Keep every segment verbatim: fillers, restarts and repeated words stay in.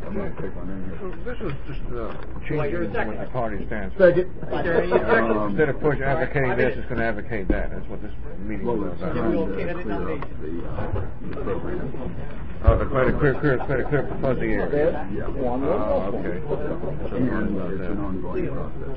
I'm going to take one in here. This is just uh, changing what the party stands for. Second. Um, Instead of push advocating this, it's going to advocate that. That's what this meeting well, is it's about. trying to clear up the, uh, the program. Oh, the quite a clear, clear, quite a clear fuzzy area. Yeah. Oh, okay. And uh, it's an ongoing process.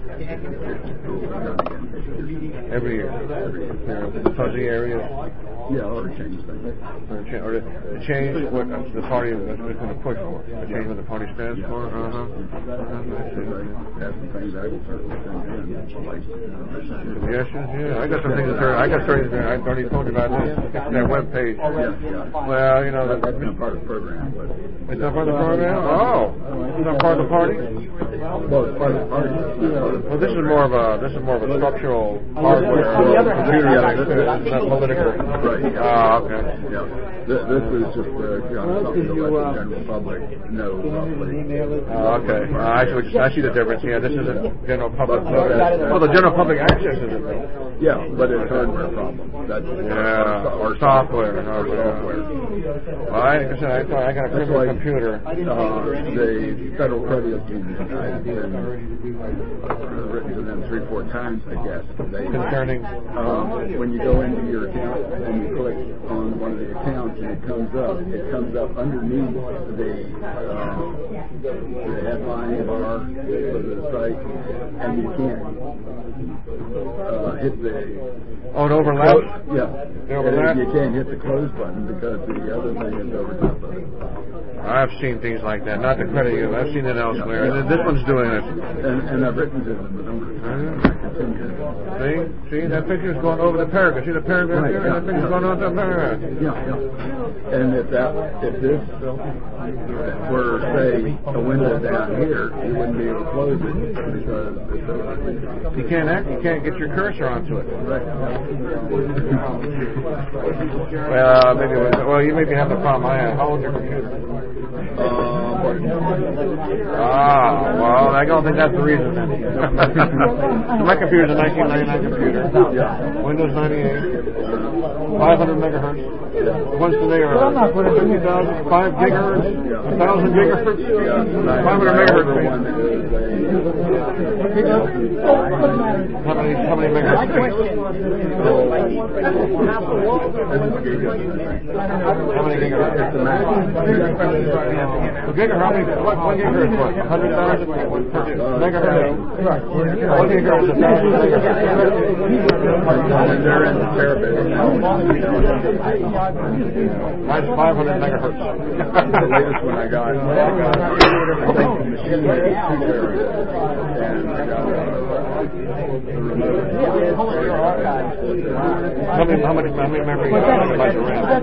Every year. Clear up the fuzzy areas. Yeah, or change things. Or, cha- or to, to change what the party is going to push for. To change what the party stands Yeah. for. Uh-huh. uh-huh. Have some things I will certainly send in, like Suggestions? Yeah, I got some things to turn. I got things. I already told you about this. That web page. Yeah, yeah. Well, you know, That, that's not part of the program, but it's not part of the program. Oh, it's not part of the party. well, it's part of the party. Well, this is more of a this is more of a structural hardware, computer. Yeah, this is not political. Right. Ah, okay. Yeah. This, this is just uh, you know, something to let the general public know roughly. Oh, okay. Uh, I, see what, I see the difference. Yeah, this isn't general public. Well, the general public access isn't. Yeah, but it's hardware problem. That's Yeah, our, our software. Our software. Well, I, like I said, I thought I got a That's criminal like, computer. Uh, the federal credit union has been uh, written to them three, four times, I guess. They, Concerning. Um, when you go into your account and you click on one of the accounts and it comes up, it comes up underneath the, uh, the headline bar for the site, and you can't uh, hit the Oh, it overlaps? close, yeah. It overlaps? You can't hit the close button because the other thing is over top of it. I've seen things like that. Not to credit you. I've seen it elsewhere. And this one's doing it. And, and I've written to them a number of times. I continue. See? See? That picture's going over the paragraph. See the paragraph Right, here? yeah, That picture's yeah. going over the paragraph. Yeah, yeah. And if that, if this were, say, a window down here, you wouldn't be able to close it because it's over. You can't act, you can't get your cursor onto it. Right. Well, maybe it was, well, you maybe have the problem I have. How old's your computer? Uh, pardon? Ah, well, I don't think that's the reason then. So my computer's a nineteen ninety-nine computer. Yeah. Windows ninety-eight. five hundred megahertz. The ones today are fifty thousand, five gigahertz, one thousand gigahertz, five hundred megahertz. How many, how many megahertz? How many gigahertz? It's a Mac. The gigahertz, how many, what, one gigahertz what? one hundred thousand megahertz? One gigahertz is a thousand megahertz. And they're in terabits. Mine's five hundred megahertz. The latest one I got, I got I think the machine is two terabits, and I got a remote. How many, how many, how many memory megabytes of RAM?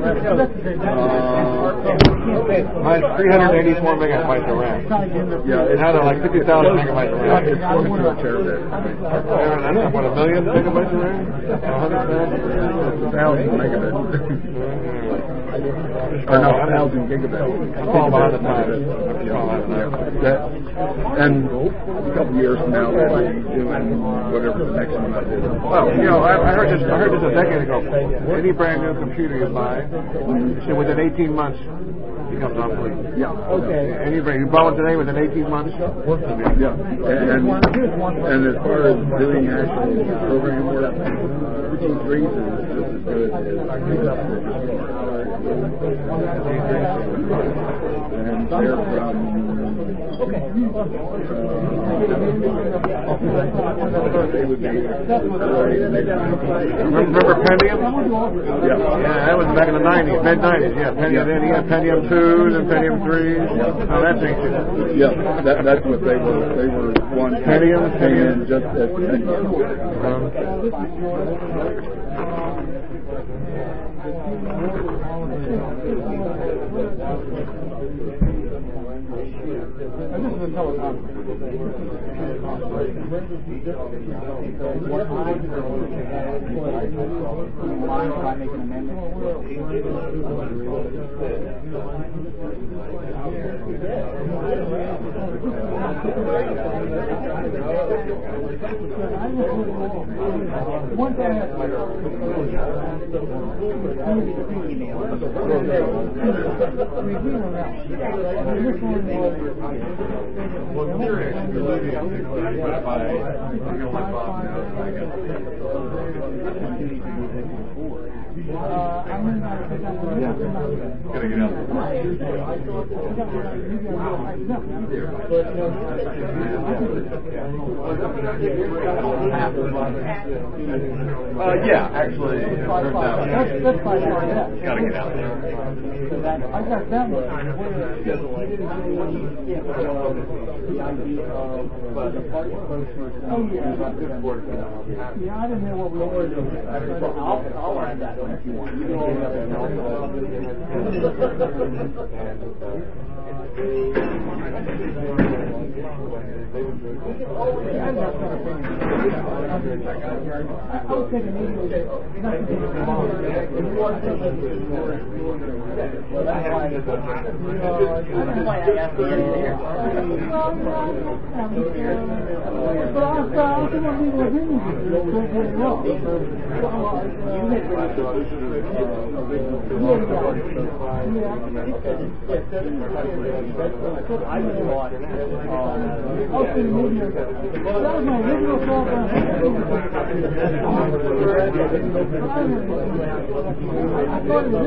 Uh, Mine's three hundred eighty-four megabytes of RAM. yeah, it's, Now they're like fifty thousand megabytes of RAM. it's close to a terabit. And that's what, a million megabytes of RAM? A hundred thousand? It's a thousand megabits. Or no, a thousand gigabits. I'm all behind the times. That, and a couple years from now, they'll be doing whatever the next one I do. Well, you know, I, I heard this. I heard this a decade ago. Any brand new computer you buy, so within eighteen months, it becomes obsolete. Yeah. Okay. Any brand you buy one today, within eighteen months. Yeah. And and as far as doing actual program work, G three is just as good as and they're from Okay. they would be Remember Pentium? yeah. Yeah, that was back in the nineties, mid nineties. Yeah, Pentium. Then you had Pentium twos and Pentium threes. Oh, that's ancient. Yeah, that, that's what they were. They were one Pentium, and just as Pentium. This is a teleconference. What I mind if I make an amendment? One thing I have to Uh, I'm in that. Yeah. Gotta get out. Uh, yeah, actually, there's that one. That's, that's fine. Yeah. Gotta get out there. I got that one. Oh, yeah. Yeah, I didn't know what we were doing. I'll, I'll add that one if you want. You know, I was thinking maybe it was why I asked the engineer. But I thought people were doing it wrong. You had I was thought, okay, maybe that was my original thought. I thought it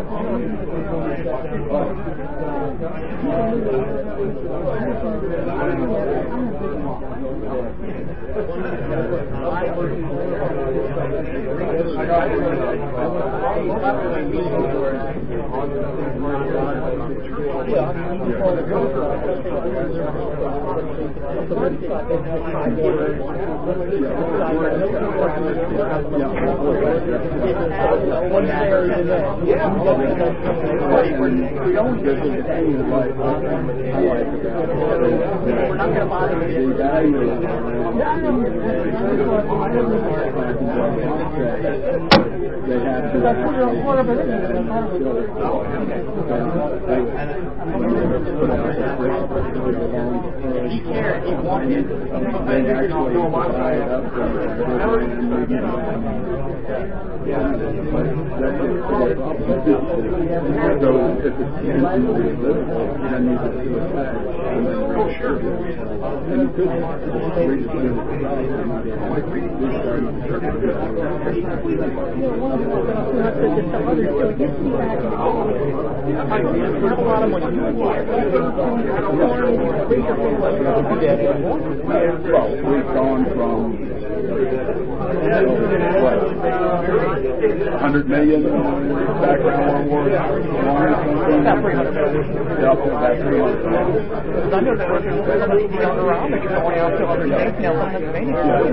they have to he cared, he wanted they actually divide up yeah. So if it's easily visible, then you can do it back and then reassure it. And you could reach it to the side and restart and start to do well, we've gone from what, one hundred million background war, yeah, about three hundred million. Yeah, about three hundred million. I know that around that you're going out to other states now, Pennsylvania.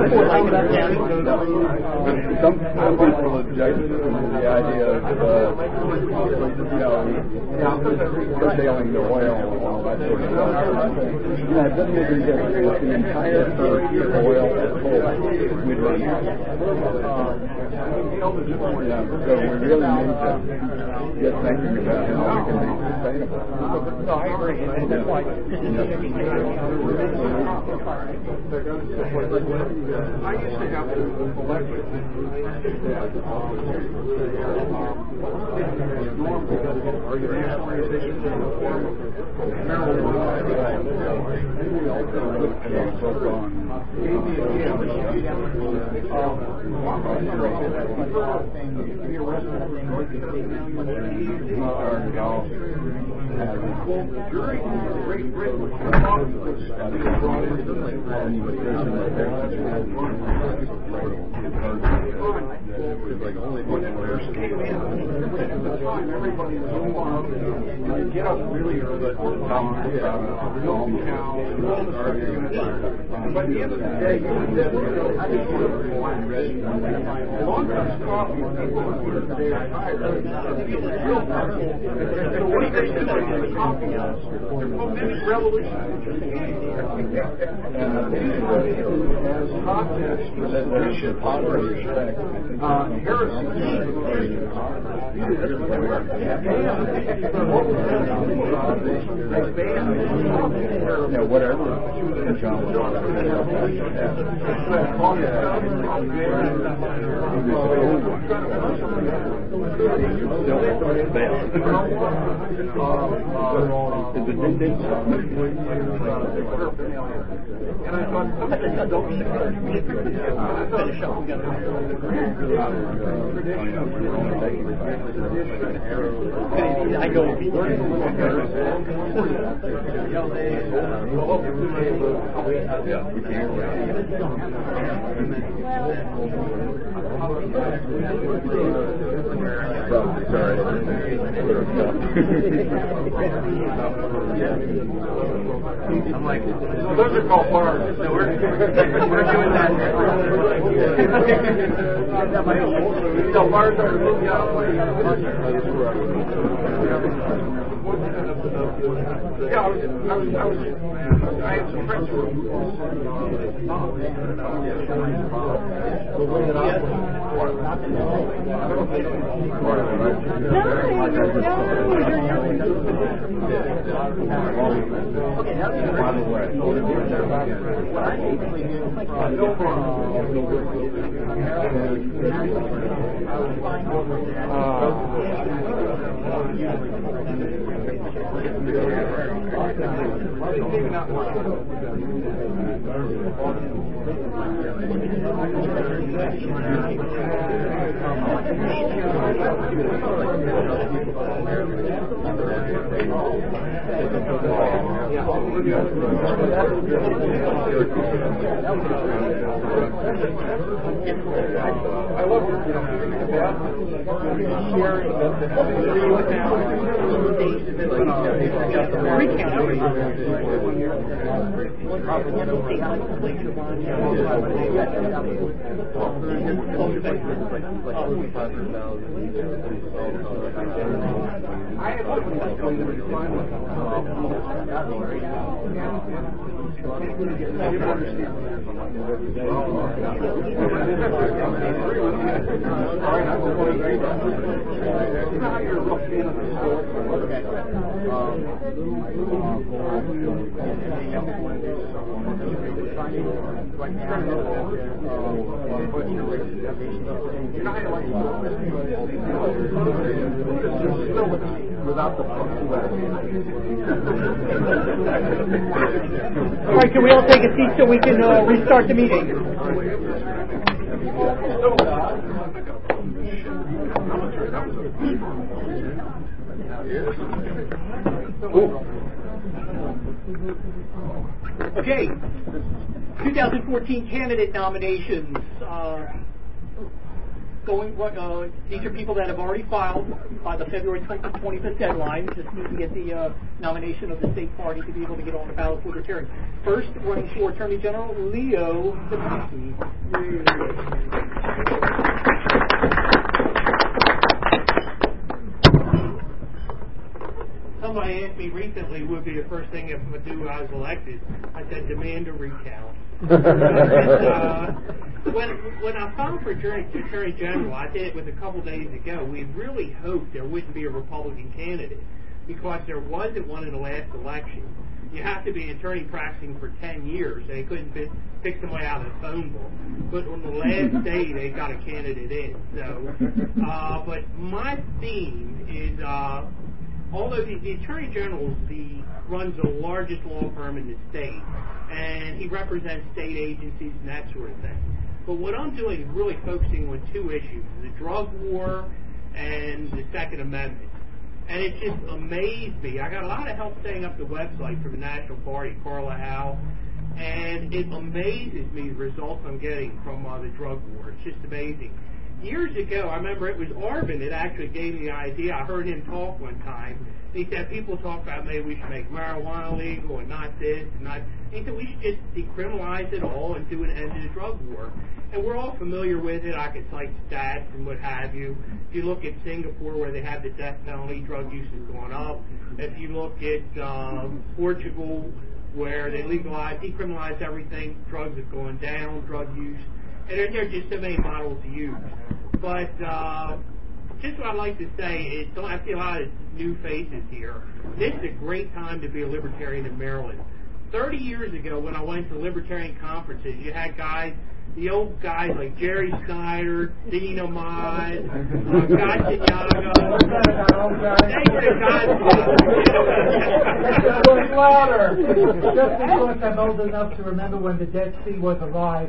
Some, some people object to the idea of, uh, you know, curtailing the oil and all that sort of stuff. You know, it doesn't make any difference. If the entire earth is oil and coal, we'd run out. You know, so we really need to get thinking about how we can be sustainable. No, I agree. And that's why I used to have to electric. Are you nationalization in the form of marijuana? We also look on started off During the Great Britain, everybody was involved. You get up really early, milk cows, by the end of the day, you would never I just want to wine ready. Long time coffee, people who are tired, real so what do you think? fomenting revolution. And I think that as context for that there should possibly respect uh, heresy. Yeah, whatever. Is it Din Din song? And I thought, don't finish up. We got I go. Yeah, we Sorry. I'm like, so those are called bars. So we're, we're doing that. So bars are moving out. Yeah, I was, I was, I was, I had some friends who I love I had without the All right, can we all take a seat so we can uh, restart the meeting? Okay, twenty fourteen candidate nominations. Uh, Going, uh, these are people that have already filed by the February twenty-fifth deadline. Just need to get the uh, nomination of the state party to be able to get on the ballot for this hearing. First, running for Attorney General, Leo Dominski. Somebody asked me recently what would be the first thing if I do when I was elected. I said demand a recount. uh, when when I filed for Attorney, Attorney General, I did it with a couple days ago. We really hoped there wouldn't be a Republican candidate because there wasn't one in the last election. You have to be an attorney practicing for ten years. They couldn't be, pick somebody out of the phone book. But on the last day, they got a candidate in. So, uh, but my theme is. Uh, Although the, the Attorney General the, runs the largest law firm in the state, and he represents state agencies and that sort of thing. But what I'm doing is really focusing on two issues, the drug war and the Second Amendment. And it just amazed me. I got a lot of help setting up the website for the National Party, Carla Howe, and it amazes me the results I'm getting from uh, the drug war. It's just amazing. Years ago, I remember it was Arvin that actually gave me the idea. I heard him talk one time He said people talk about maybe we should make marijuana legal and not this and not. He said we should just decriminalize it all and do an end to the drug war. And we're all familiar with it. I could cite stats and what have you. If you look at Singapore, where they have the death penalty, drug use has gone up. If you look at um, Portugal, where they legalize, decriminalize everything, drugs have gone down, drug use. And there, there are just so many models to use. But uh, just what I'd like to say is, I see a lot of new faces here. This is a great time to be a libertarian in Maryland. Thirty years ago, when I went to libertarian conferences, you had guys, the old guys like Jerry Snyder, Dean Ahmad, uh, Gatchenyaga. They were the guys. It was louder. Just because I'm old enough to remember when the Dead Sea was alive.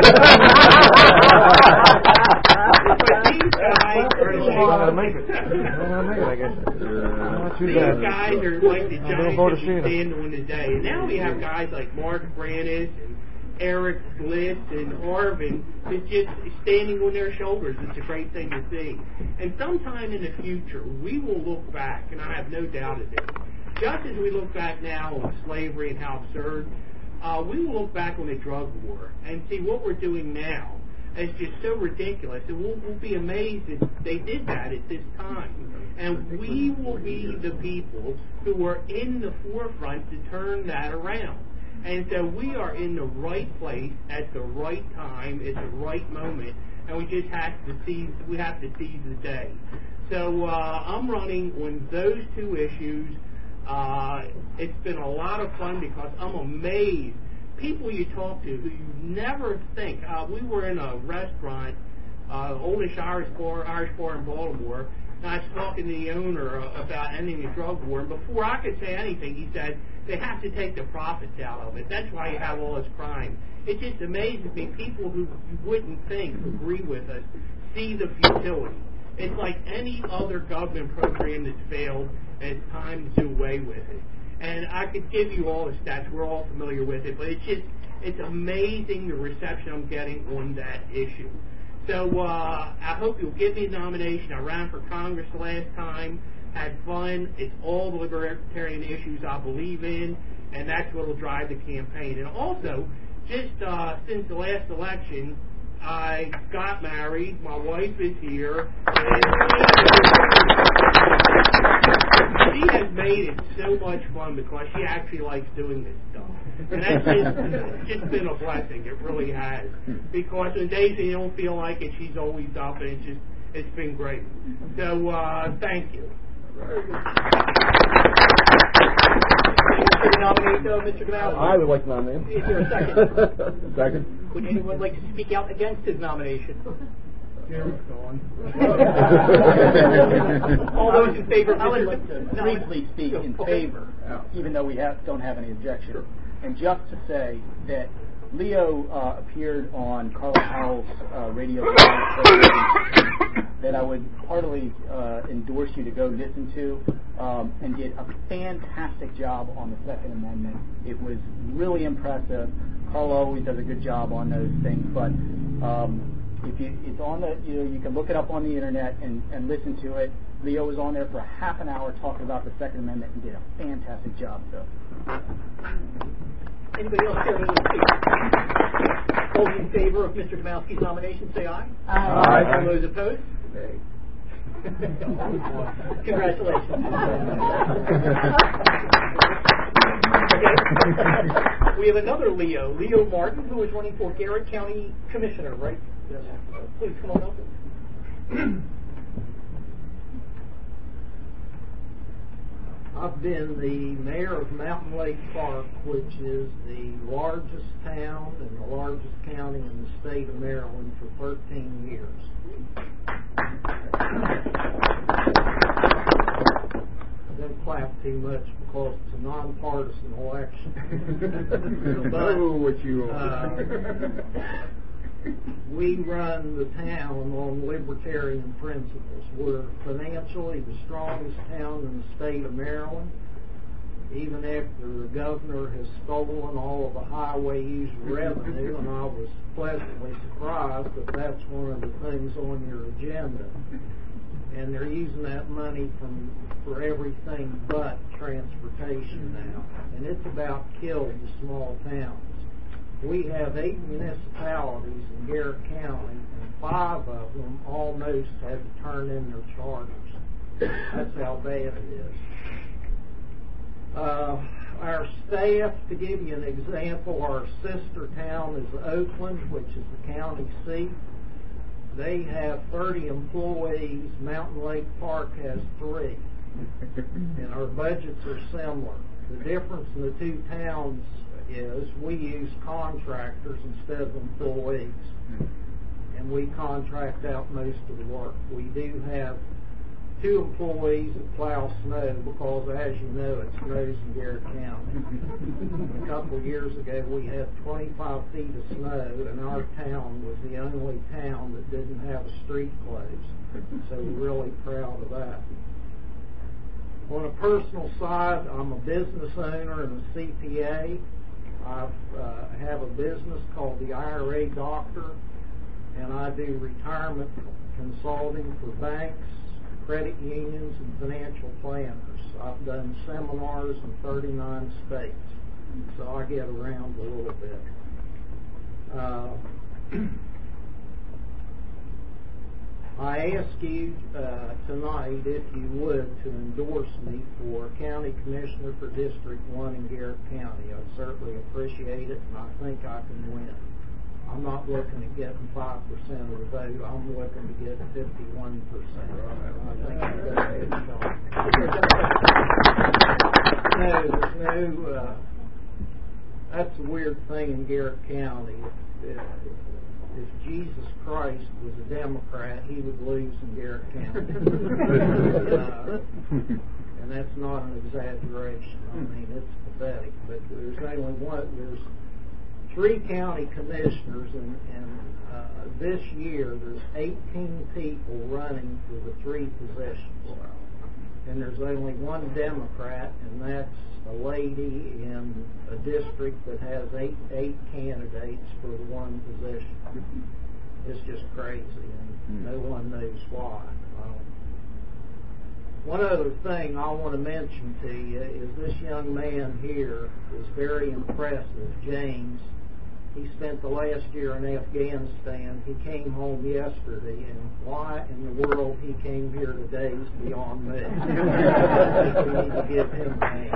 These guys are like the giants that we stand on today. And now we have guys like Mark Brannis and Eric Bliss and Arvin is just standing on their shoulders. It's a great thing to see. And sometime in the future, we will look back, and I have no doubt of this, just as we look back now on slavery and how absurd, uh, we will look back on the drug war and see what we're doing now. It's just so ridiculous. And we'll, we'll be amazed that they did that at this time. And we will be the people who are in the forefront to turn that around. And so we are in the right place at the right time, at the right moment, and we just have to seize, we have to seize the day. So uh, I'm running on those two issues. Uh, it's been a lot of fun because I'm amazed. People you talk to who you never think. Uh, we were in a restaurant, uh, oldest Irish bar, Irish bar in Baltimore, and I was talking to the owner about ending the drug war. And before I could say anything, he said, they have to take the profits out of it. That's why you have all this crime. It just amazes me. People who you wouldn't think agree with us see the futility. It's like any other government program that's failed, and it's time to do away with it. And I could give you all the stats. We're all familiar with it. But it's just, it's amazing the reception I'm getting on that issue. So uh, I hope you'll give me a nomination. I ran for Congress the last time. Had fun. It's all the libertarian issues I believe in, and that's what will drive the campaign. And also, just uh, since the last election, I got married. My wife is here. And she has made it so much fun because she actually likes doing this stuff. And that's just, just been a blessing. It really has. Because on days that you don't feel like it, she's always up, and it's just, it's been great. So, uh, thank you. Very good. Would you nominate uh, Mister Gamal? I would like to nominate him. Is there a second? Second. Would anyone like to speak out against his nomination? Jerry's gone. All those in favor of I would Mister like to No, briefly speak in okay. favor, even though we have, don't have any objection. Sure. And just to say that Leo uh, appeared on Carla Howell's uh, radio program that I would heartily uh, endorse you to go listen to, um, and did a fantastic job on the Second Amendment. It was really impressive. Carla always does a good job on those things, but um, if you, it's on the, you know, you can look it up on the internet and, and listen to it. Leo was on there for a half an hour talking about the Second Amendment and did a fantastic job. So. Anybody else here to speak? Those in favor of Mister Gamalski's nomination, say aye. Aye. Aye. All those opposed? Congratulations. Okay. We have another Leo, Leo Martin, who is running for Garrett County Commissioner, right? Yes. Please come on up. I've been the mayor of Mountain Lake Park, which is the largest town and the largest county in the state of Maryland, for thirteen years. Don't clap too much because it's a nonpartisan election. But, know what you are. uh, we run the town on libertarian principles. We're financially the strongest town in the state of Maryland. Even after the governor has stolen all of the highway user revenue, and I was pleasantly surprised that that's one of the things on your agenda. and they're using that money from for everything but transportation now, and it's about killed the small towns. We have eight municipalities in Garrett County, and five of them almost had to turn in their charters. That's how bad it is. Uh, our staff, to give you an example, our sister town is Oakland, which is the county seat. They have thirty employees. Mountain Lake Park has three. And our budgets are similar. The difference in the two towns is we use contractors instead of employees. And we contract out most of the work. We do have two employees that plow snow because, as you know, it snows in Garrett County. A couple of years ago, we had twenty-five feet of snow, and our town was the only town that didn't have a street closed. So we're really proud of that. On a personal side, I'm a business owner and a C P A. I uh, have a business called the I R A Doctor, and I do retirement consulting for banks, credit unions, and financial planners. I've done seminars in thirty-nine states, so I get around a little bit. Uh, I ask you uh, tonight, if you would, to endorse me for County Commissioner for District one in Garrett County. I'd certainly appreciate it, and I think I can win. I'm not looking at getting five percent of the vote. I'm looking to get fifty-one percent. I think I've got a good shot. No, there's no, uh, that's a weird thing in Garrett County. If, if Jesus Christ was a Democrat, he would lose in Garrett County. uh, and that's not an exaggeration. I mean, it's pathetic. But there's only one, there's three county commissioners, and, and uh, this year there's eighteen people running for the three positions. And there's only one Democrat, and that's a lady in a district that has eight eight candidates for the one position. It's just crazy, and no one knows why. Um, one other thing I want to mention to you is this young man here is very impressive, James. He spent the last year in Afghanistan. He came home yesterday, and why in the world he came here today is beyond me. I think we need to give him a hand.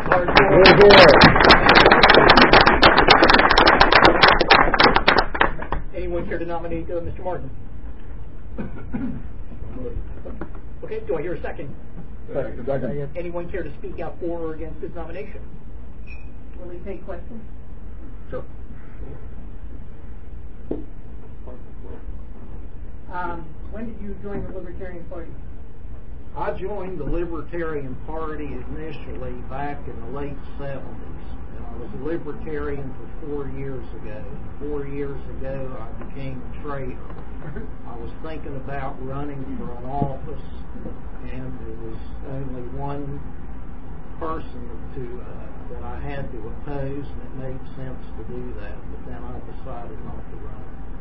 Anyone care to nominate uh, Mister Martin? Okay, do I hear a second? Second. Second. Anyone care to speak out for or against his nomination? Will he take questions? Sure. Um, when did you join the Libertarian Party? I joined the Libertarian Party initially back in the late seventies. And I was a Libertarian for four years ago. Four years ago, I became a traitor. I was thinking about running for an office, and there was only one person to uh, that I had to oppose, and it made sense to do that. But then I decided not to run.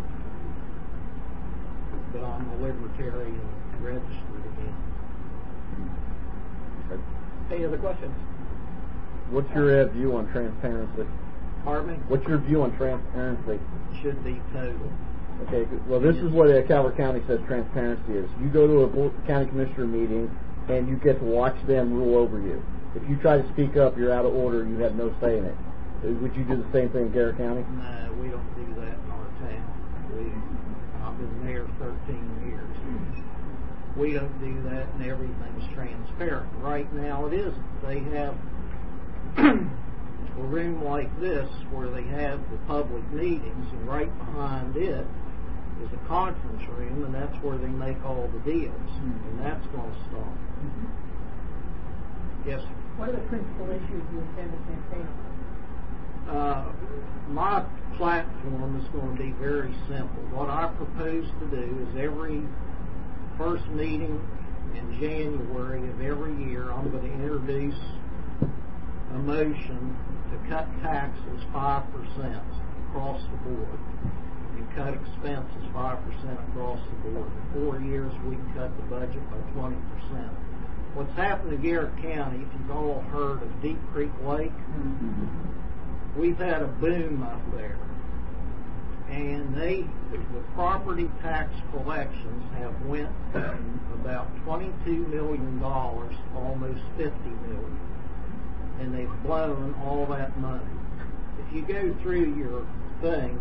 But I'm a Libertarian registered again. Any other questions? What's your uh, view on transparency? Pardon me? What's your view on transparency? Should be total. Okay, well, this is what uh, Calvert County says transparency is. You go to a board, county commissioner meeting, and you get to watch them rule over you. If you try to speak up, you're out of order. You have no say in it. Would you do the same thing in Garrett County? No, we don't do that in our town. We, I've been mayor thirteen years. We don't do that, and everything's transparent. Right now, it isn't. They have a room like this where they have the public meetings, and right behind it is a conference room, and that's where they make all the deals, mm-hmm. and that's going to stop. Mm-hmm. Yes, sir. What are the principal issues you intend to campaign on? Uh, my platform is going to be very simple. What I propose to do is every first meeting in January of every year, I'm going to introduce a motion to cut taxes five percent across the board. and cut expenses five percent across the board. In four years, we cut the budget by twenty percent. What's happened to Garrett County, if you've all heard of Deep Creek Lake, mm-hmm. we've had a boom up there. And they, the property tax collections have went from about twenty-two million dollars to almost fifty million dollars. And they've blown all that money. If you go through your thing,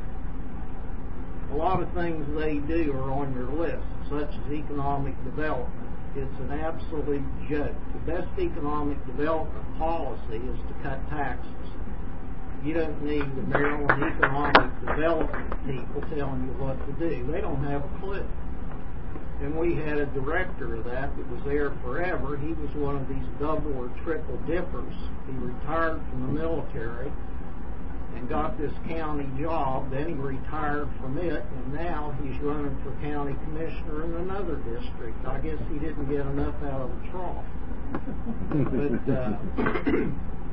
a lot of things they do are on your list, such as economic development. It's an absolute joke. The best economic development policy is to cut taxes. You don't need the Maryland economic development people telling you what to do. They don't have a clue. And we had a director of that that was there forever. He was one of these double or triple dippers. He retired from the military and got this county job. Then he retired from it, and now he's running for county commissioner in another district. I guess he didn't get enough out of the trough. But uh,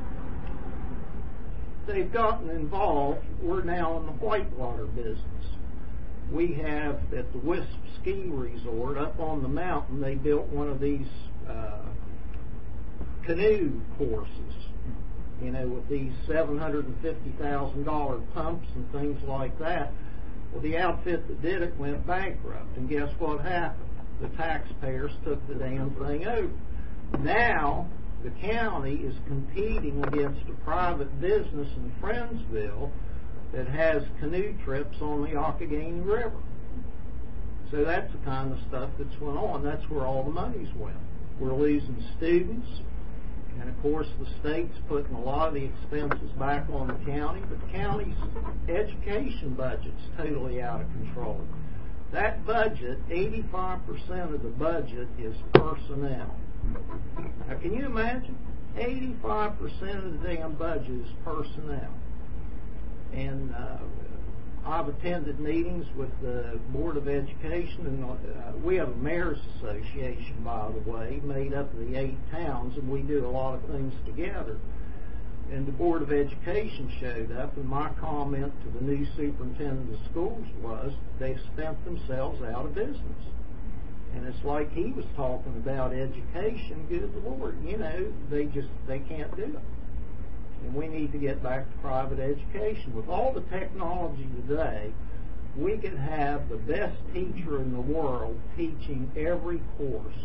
they've gotten involved. We're now in the whitewater business. We have, at the Wisp Ski Resort up on the mountain, they built one of these uh, canoe courses, you know, with these seven hundred fifty thousand dollars pumps and things like that. Well, the outfit that did it went bankrupt, and guess what happened? The taxpayers took the damn thing over. Now, the county is competing against a private business in Friendsville that has canoe trips on the Occoganey River. So that's the kind of stuff that's went on. That's where all the money's went. We're losing students. And, of course, the state's putting a lot of the expenses back on the county, but the county's education budget's totally out of control. That budget, eighty-five percent of the budget is personnel. Now, can you imagine? eighty-five percent of the damn budget is personnel. And uh, I've attended meetings with the Board of Education, and uh, we have a mayor's association, by the way, made up of the eight towns, and we do a lot of things together. And the Board of Education showed up, and my comment to the new superintendent of schools was they've spent themselves out of business. And it's like he was talking about education. Good Lord, you know, they just, they can't do it. And we need to get back to private education. With all the technology today, we could have the best teacher in the world teaching every course.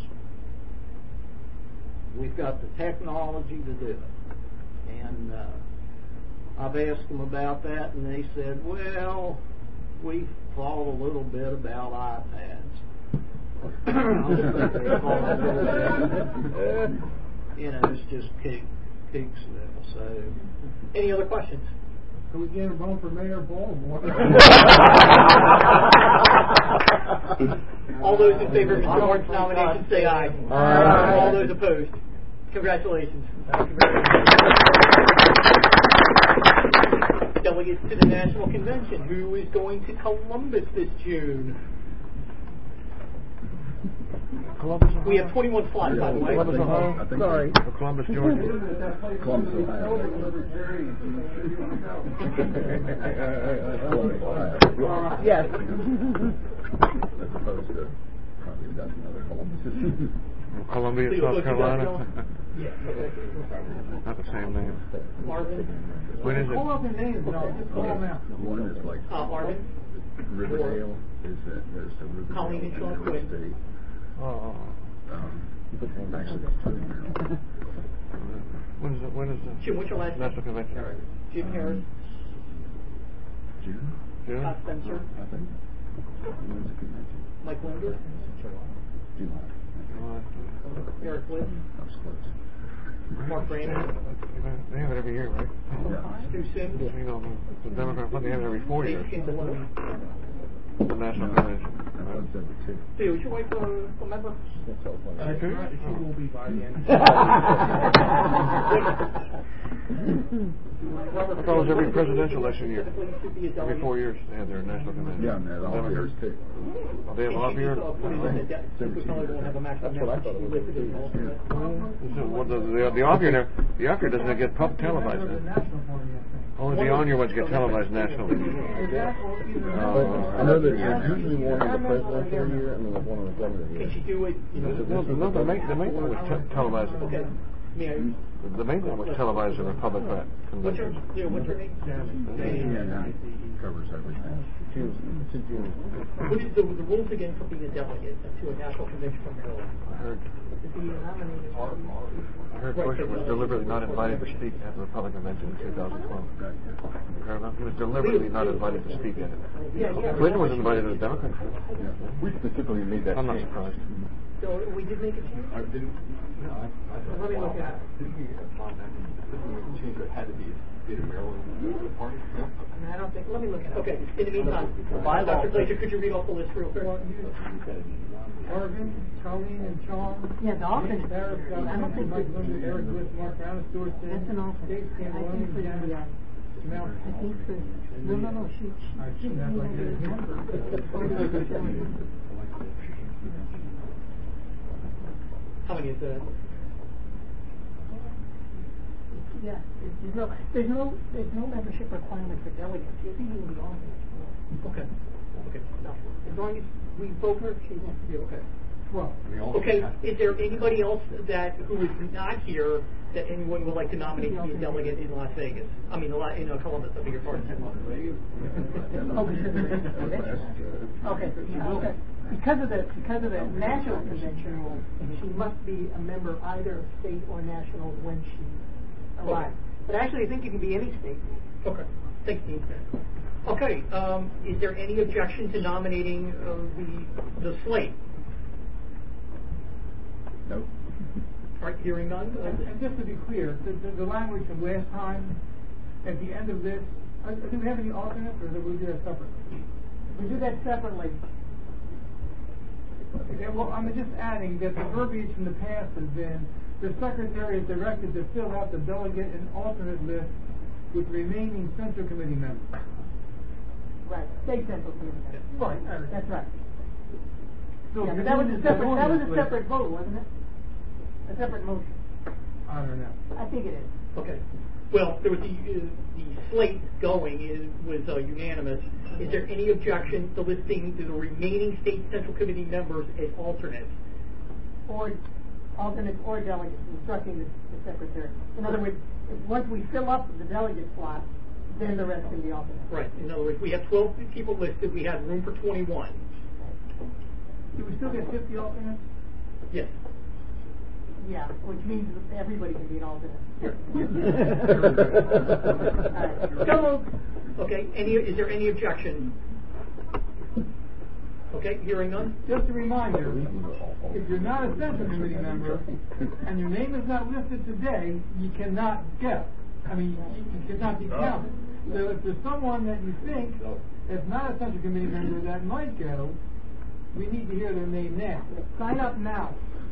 We've got the technology to do it. And uh, I've asked them about that, and they said, well, we've thought a little bit about iPads. I don't think they thought a little bit. You know, it's just kook. Kooksville. So, any other questions? Can we get him home for Mayor of Baltimore? All those in favor of Mister Horton's nomination say aye. Aye. All those opposed. Congratulations. Thank you very much. Delegates to the National Convention. Who is going to Columbus this June? Columbus, we have twenty-one slots, by the way. Columbus, Ohio? Sorry. Or Columbus, Georgia. Columbus, Ohio. Columbus, Ohio. Yes. As opposed to probably a dozen other Columbuses. Columbia, South Carolina. Yeah. Not the same name. Marvin? When is Call up it? the names and I'll just call them out. One is like Uh, Marvin? Riverdale. Is that there's the Riverdale Colleen and Sean Interim Quinn. State. Oh. Um, actually, it's two in Maryland. When is it? When is it? Jim, what's your last name? National Convention. Jim Harris. June? June? Scott Spencer. I think. When's the convention? Mike Linder. July. Eric Litt. That was close. Mark Brandon. They have it every year, right? Stu Sims. You know, the Democrat Party, they have it every four years. Dave Kintalone. The National Convention. I thought it was every two. Stu, is your wife uh, a member? That's all fun. Uh, she will be by the end. I thought it was every presidential election year. Every Every four years they have their National Convention. Yeah, and that all years too. Oh, they have off year? We probably won't have a maximum member. She listed as an alternate. This is what the, the, the off year, never- the off year doesn't get pub televised. The Then. National Party, I think. Oh, is the on-year ones get televised nationally. Uh, I know that there's usually one on the president every year and then there's one on the governor every year. Can you do it? You know, No, no, the main, the main one was te- televised. Okay. May I? The main one was televised in Republic What's your, convention. yeah, what's your name? Covers everything. What is the, the rules again for being a delegate to a national convention from Maryland? I heard, I heard Bush was deliberately not invited to speak at the Republic convention in two thousand twelve. He was deliberately not invited to speak at it. Clinton was invited to the Democrat convention. We specifically made that I'm not change. surprised. So we did make a change? I didn't, no, I, I thought, Let me look wow, at it. didn't we, uh, Tom, that specifically make a change that had to be a state of Maryland party? No? I mean, I don't think, let me look at it. Okay, in the meantime, Bylaw. Doctor Glazer, could you read off the list real quick? Oregon, Colleen and Sean. Yeah, the alternate. Paris, I don't think Mike that- Linda, Eric Lewis, Mark Brown, Stuart Sim. That's an alternate. Dave I Cannelloni, think for the, Janet uh, Smell. I think for, no, no, no, she, I she, she shouldn't have like didn't that. remember. How many is that? Yeah, there's no, there's no, there's no membership requirement for delegates. You can even be on it. Okay, okay. No. As long as we vote her, she wants to be okay. Well, Okay, is there anybody else that, who is not here, that anyone would like to nominate to be a delegate in Las Vegas? I mean, a lot, in uh, Columbus, I beg your pardon. Oh, because of the convention. Okay, okay. Because of the, because of the national convention rules, she must be a member either of state or national when she arrives. But actually, I think you can be any state. Okay, thanks, Dean. Okay, um, is there any objection to nominating uh, the, the slate? No. All right, hearing none. Uh, and, and just to be clear, the, the, the language from last time, at the end of this, uh, do we have any alternates or do we do that separately? We do that separately. Okay, well, I'm just adding that the verbiage in the past has been, the secretary is directed to fill out the delegate and alternate list with remaining central committee members. Right, state central committee members. Right. That's right. So Yeah, if but you that was do a this separate, that was a erroneously- separate vote, wasn't it? A separate motion. I don't know. I think it is. Okay. Well, there was the, uh, the slate going is, was uh, unanimous. Is there any objection to listing the remaining state central committee members as alternates? Or alternates or delegates, instructing the, the secretary. In other words, if once we fill up the delegate slot, then the rest can be alternates. Right. In other words, we have twelve people listed. We have room for twenty-one. Do we still get fifty alternates? Yes. Yeah, which means that everybody can be an alternate. All right. So, okay. Any? Is there any objection? Okay. Hearing none. Just a reminder, if you're not a central committee member and your name is not listed today, you cannot go. I mean, you, you cannot be counted. So if there's someone that you think is not a central committee member that might go, we need to hear their name now. sign up now.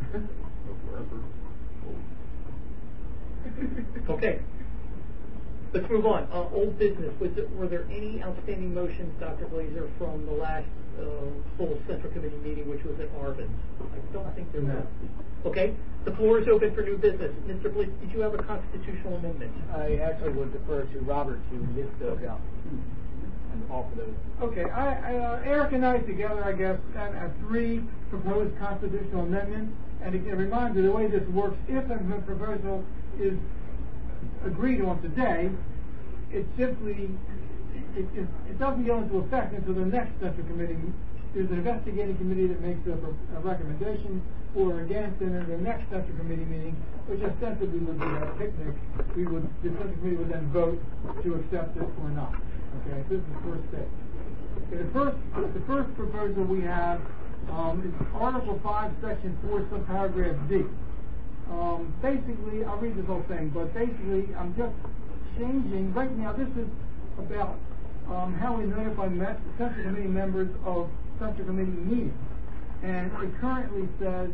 Okay. Let's move on. Uh, old business. Was it, were there any outstanding motions, Doctor Glazer, from the last uh, full Central Committee meeting, which was at Arvin? I don't think there was. Okay. The floor is open for new business. Mister Blitz, did you have a constitutional amendment? I actually would defer to Robert to list those out and offer those. Okay, I, I, uh, Eric and I together, I guess, have, have three proposed constitutional amendments. And again, a reminder, the way this works, if a proposal is agreed on today, it simply, it, it, it doesn't go into effect until the next Central Committee. There's an investigating committee that makes a, a recommendation for or against, and in the next Central Committee meeting, which ostensibly would be a picnic, we would, the Central Committee would then vote to accept it or not. Okay, this is the first stage. Okay, the first, the first proposal we have um, is Article five, Section four, subparagraph D. Um, basically, I'll read this whole thing, but basically, I'm just changing. Right now, this is about um, how we notify me- Central Committee members of Central Committee meetings. And it currently says,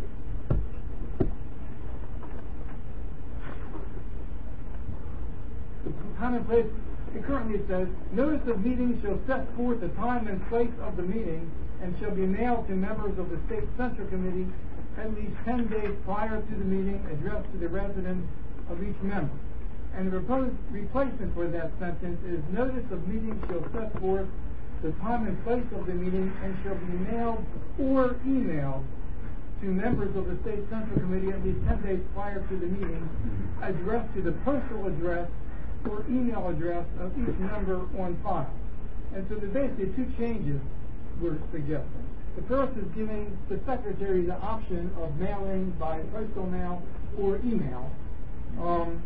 the time and place, it currently says, notice of meeting shall set forth the time and place of the meeting and shall be mailed to members of the State Central Committee at least ten days prior to the meeting, addressed to the residents of each member. And the proposed replacement for that sentence is notice of meeting shall set forth the time and place of the meeting and shall be mailed or emailed to members of the State Central Committee at least ten days prior to the meeting, addressed to the postal address or email address of each member on file. And so there's basically two changes we're suggesting. The first is giving the secretary the option of mailing by postal mail or email. Um,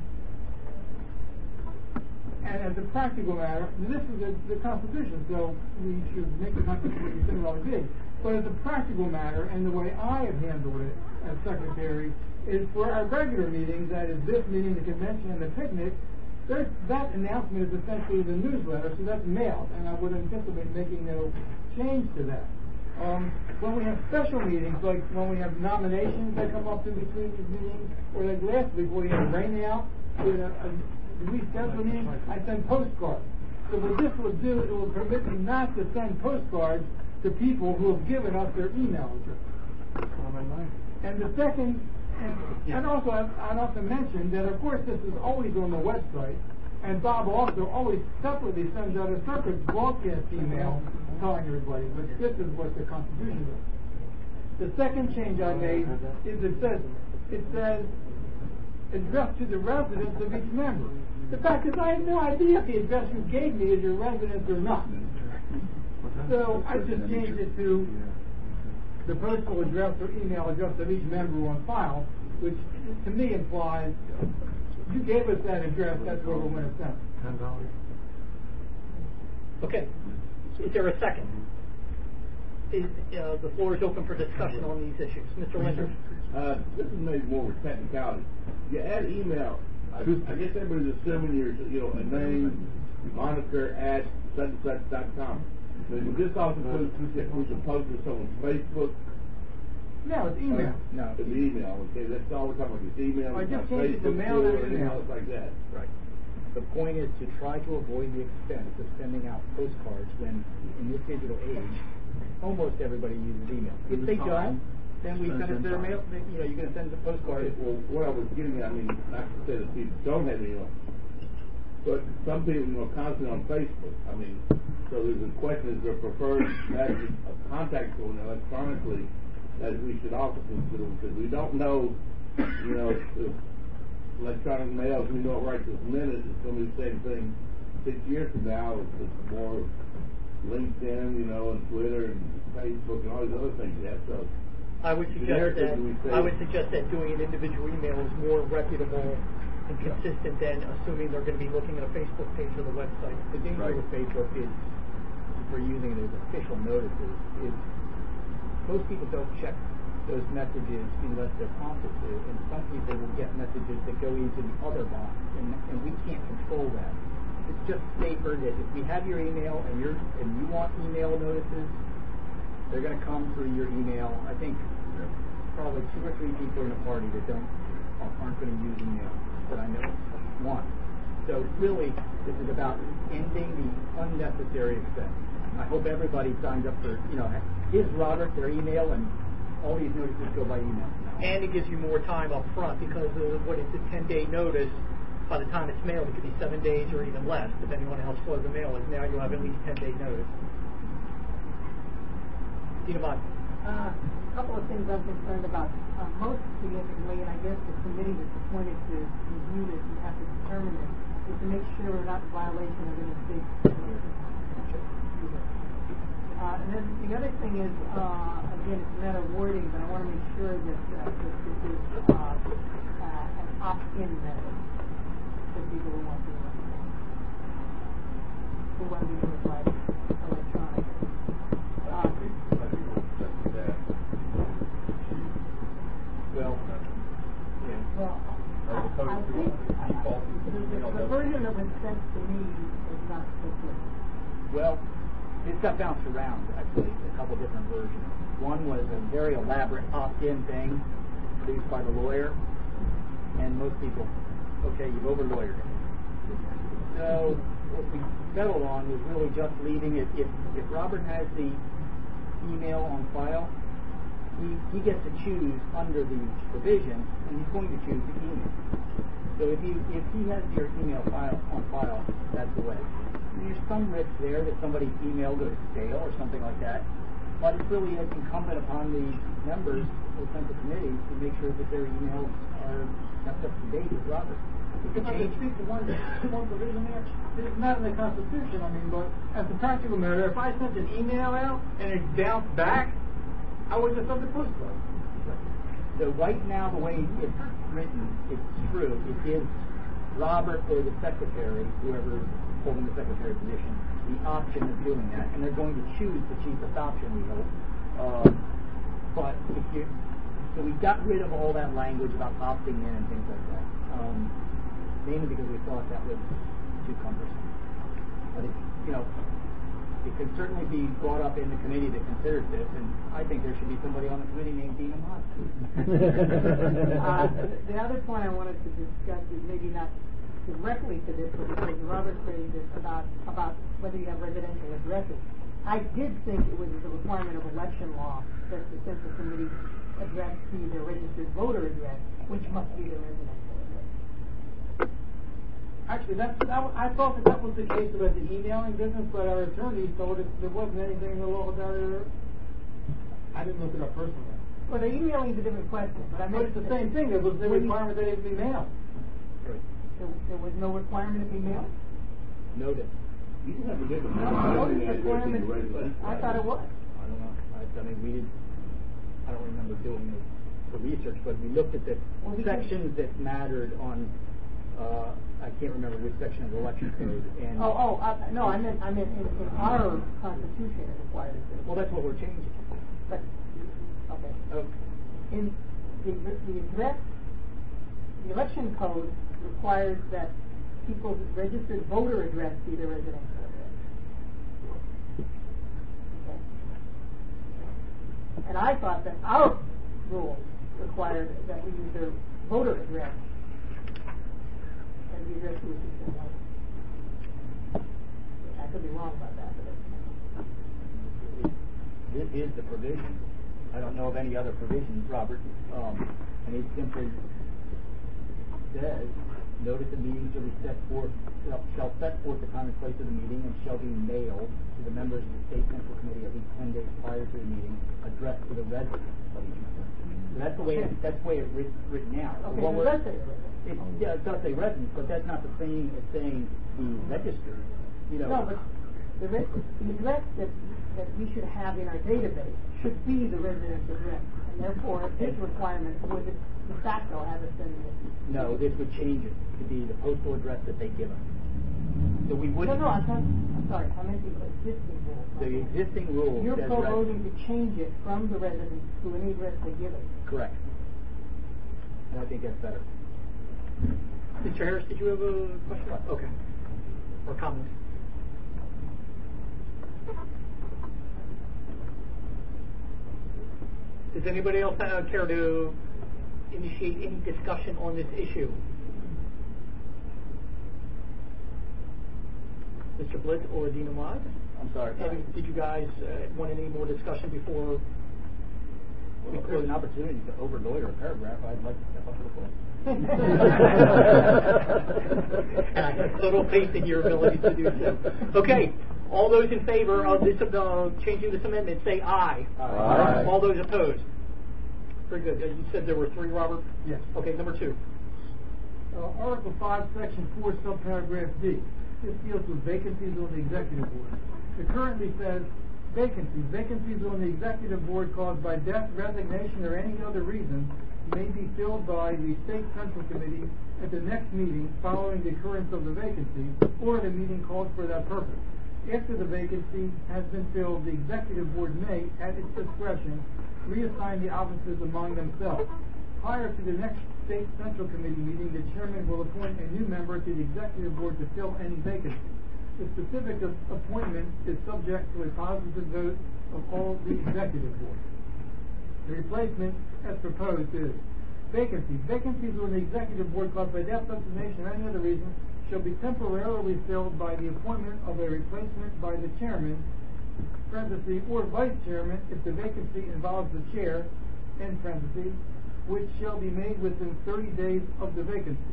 and as a practical matter, this is the, the Constitution, so we should make the Constitution similar to big. But as a practical matter, and the way I have handled it as secretary, is for our regular meetings, that is this meeting, the convention, and the picnic, there's, that announcement is essentially the newsletter, so that's mailed, and I would anticipate making no change to that. Um, when we have special meetings, like when we have nominations that come up in between these meetings, or like last week where we had rain out, we had a, a rescheduled meeting, I send postcards. So what this will do, it will permit me not to send postcards to people who have given us their email address. And the second, and, and also I'd also mention that of course this is always on the website, and Bob also always separately sends out a separate broadcast email telling everybody, but this is what the Constitution is. The second change I made is it says, it says, addressed to the residents of each member. The fact is I have no idea if the address you gave me is your residence or not. So I just changed it to the postal address or email address of each member on file, which to me implies you gave us that address, that's where we're going to send it. Ten dollars. Okay. Is there a second? Is, uh, the floor is open for discussion on these issues. Mister Linder. Uh, this is maybe more of a technicality. You add email. I, I guess everybody's assuming you're, you know, a name, moniker at such and such dot com. But would this also include we can post this on Facebook? No, it's email. Uh, no, it's email. Okay, that's all we're talking about. It's email. I just Facebook, changed it to mail Twitter, and email. else like that. Right. The point is to try to avoid the expense of sending out postcards when, in this digital age, almost everybody uses email. If they don't, then we send it to their mail. You know, you're going to send a postcard. Okay, well, what I was getting at, I mean, not to say that people don't have email, but some people, you know, constantly on Facebook. I mean, so there's a question: is there preferred method of contact going electronically that we should also consider, because we don't know, you know, if electronic mail, we know it right this minute, it's going to be the same thing six years from now. It's just more LinkedIn, you know, and Twitter and Facebook and all these other things. Yeah, so I would suggest that I would suggest that doing an individual email is more reputable and consistent than assuming they're going to be looking at a Facebook page or the website. The danger right. with Facebook is, for using it as official notices, is most people don't check those messages unless they're prompted to, and some people will get messages that go into the other box, and, and we can't control that. It's just safer that if we have your email and you're and you want email notices, they're going to come through your email. I think probably two or three people in a party that don't aren't going to use email that I know want. So really, this is about ending the unnecessary expense. I hope everybody signs up for, you know, gives Robert their email, and all these notices go by email. And it gives you more time up front because of what is a ten-day notice. By the time it's mailed, it could be seven days or even less, depending on how slow the mail is. Now you have at least ten-day notice. Dinamad. Uh, a couple of things I'm concerned about. Uh, most significantly, and I guess the committee that's appointed to review this and have to determine it, is to make sure we're not in violation of any state regulations. Uh, and then the other thing is, uh, again, it's a matter of wording, but I want to make sure that, uh, that this is uh, uh, an opt-in method for people who want to do it. Who want to be notified electronically. Uh, well, yeah. Well, I, I think I, the, the, the version that was sent to me is not so good. Well, it's got bounced around, actually, a couple different versions. One was a very elaborate opt-in thing produced by the lawyer, and most people, okay, you've over-lawyered it. So what we settled on was really just leaving it. If, if Robert has the email on file, he, he gets to choose under the provision, and he's going to choose the email. So if you if he has your email file on file, that's the way. There's some risk there that somebody's email goes stale or something like that. But it's really incumbent upon the members of the central committee to make sure that their emails are kept up to date with Robert. If I could speak to one, one provision there, it's not in the Constitution, I mean, but as a practical matter, if I sent an email out and it bounced back, I would just have to push it. So right now, the way it's written, it's true. It gives Robert or the secretary, whoever is holding the secretary position, the option of doing that, and they're going to choose the cheapest option, we hope. Uh, but if you, so we got rid of all that language about opting in and things like that, um, mainly because we thought that was too cumbersome. But it, you know, it could certainly be brought up in the committee that considers this, and I think there should be somebody on the committee named Dean Ahmad. uh, the other point I wanted to discuss is maybe not directly to this, but because Robert raised it about about whether you have residential addresses. I did think it was a requirement of election law that the central committee address be the registered voter address, which must be the residential address. Actually, that's, that, I thought that that was the case about the emailing business, but our attorneys told us there wasn't anything in the law about it. I didn't look it up personally. Well, the emailing is a different question, but I mean, but it's the same thing. There was the requirement that it be mailed. Right. There, there was no requirement to be mailed? Noted. You can have a different No, mailing notice address in requirement. your residence. I thought it was. I don't know. I, I mean, we did. I don't remember doing the, the research, but we looked at the well, we sections that mattered on. Uh, I can't remember which section of the election code. And oh, oh, uh, no, I meant, I meant in, in our Constitution it requires it. Well, that's what we're changing. But okay. Oh. In the the address, the election code requires that people's registered voter address be their residential address. Okay. And I thought that our rules required that we use their voter address as the address to which we send out. I could be wrong about that, but that's this is the provision. I don't know of any other provision, Robert. Um, and it simply says, notice the meeting shall be set forth, shall set forth the time and place of the meeting and shall be mailed to the members of the State Central Committee at least ten days prior to the meeting, addressed to the residents of each member. So that's the way it, that's the way it's written, written now. okay. So It does say residents. It, yeah, it does say residents, but that's not the same as saying the registered. You know. No, but the, re- the address that that we should have in our database should be the residence address, and therefore this requirement would de facto have us sending it. No, this would change it to be the postal address that they give us. So we wouldn't. No, no, I'm, not, I'm sorry. I meant the existing rule. The existing rule. You're says proposing to change it from the residence to any address they give us. Correct. And I think that's better. Mister Harris, did you have a question? Okay. Or comment? Does anybody else uh, care to initiate any discussion on this issue? Mister Blitz or Dean Ahmad? I'm sorry. Uh, did you guys uh, want any more discussion before Well, if there's an opportunity to over-lawyer a paragraph, I'd like to step up to the plate. And I have total faith in your ability to do so. Okay, all those in favor of this uh, changing this amendment, say aye. Aye. All those opposed? Very good. Uh, you said there were three, Robert? Yes. Okay, number two. Uh, Article five, Section four, subparagraph D. This deals with vacancies on the executive board. It currently says vacancies. Vacancies on the executive board caused by death, resignation, or any other reason may be filled by the State Central Committee at the next meeting following the occurrence of the vacancy or at a meeting called for that purpose. After the vacancy has been filled, the executive board may, at its discretion, reassign the officers among themselves. Prior to the next State Central Committee meeting, the chairman will appoint a new member to the executive board to fill any vacancy. The specific appointment is subject to a positive vote of all the executive board. The replacement, as proposed, is vacancies. Vacancies on the executive board caused by death, resignation, or any other reason shall be temporarily filled by the appointment of a replacement by the chairman, parenthesis, or vice chairman if the vacancy involves the chair, end parenthesis, which shall be made within thirty days of the vacancy. The replacement, as proposed, is vacancies. Vacancies on the executive board caused by death, resignation, or any other reason shall be temporarily filled by the appointment of a replacement by the chairman, parenthesis, or vice chairman if the vacancy involves the chair, end parenthesis, which shall be made within thirty days of the vacancy.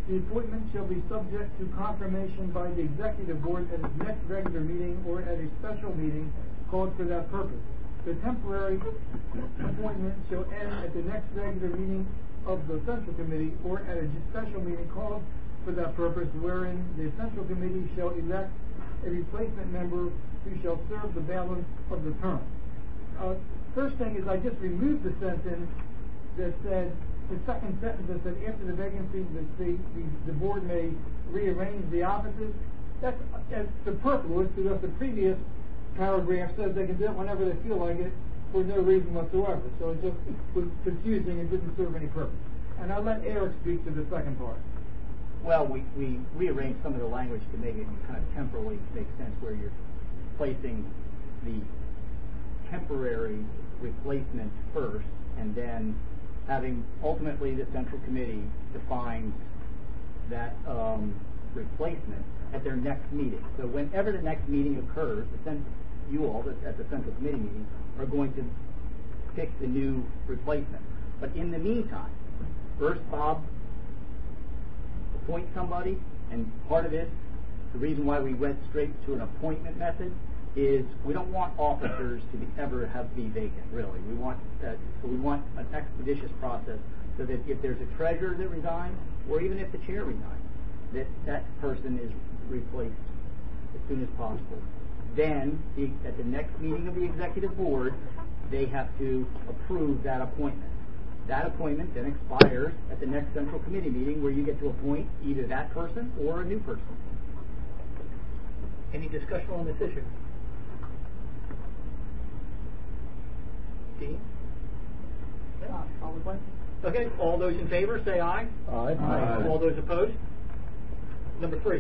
The appointment shall be subject to confirmation by the executive board at its next regular meeting or at a special meeting called for that purpose. The temporary appointment shall end at the next regular meeting of the Central Committee or at a special meeting called for that purpose, wherein the Central Committee shall elect a replacement member who shall serve the balance of the term. Uh, first thing is I just removed the sentence that said, the second sentence that said after the vacancy the, the, the, the board may rearrange the offices. That's, that's superfluous because the previous paragraph says they can do it whenever they feel like it for no reason whatsoever. So it just was confusing and didn't serve any purpose. And I'll let Eric speak to the second part. Well, we, we rearranged some of the language to make it kind of temporally make sense, where you're placing the temporary replacement first and then having ultimately the Central Committee define that um, replacement at their next meeting. So whenever the next meeting occurs, the cent- you all at the Central Committee meeting are going to pick the new replacement. But in the meantime, first Bob appoints somebody, and part of it, the reason why we went straight to an appointment method is we don't want officers to be, ever have be vacant, really. We want that, so we want an expeditious process so that if there's a treasurer that resigns, or even if the chair resigns, that that person is replaced as soon as possible. Then, the, at the next meeting of the executive board, they have to approve that appointment. That appointment then expires at the next Central Committee meeting, where you get to appoint either that person or a new person. Any discussion on this issue? Dean? Uh, call the question. Okay, all those in favor say aye. Aye. Aye. All those opposed? Number three.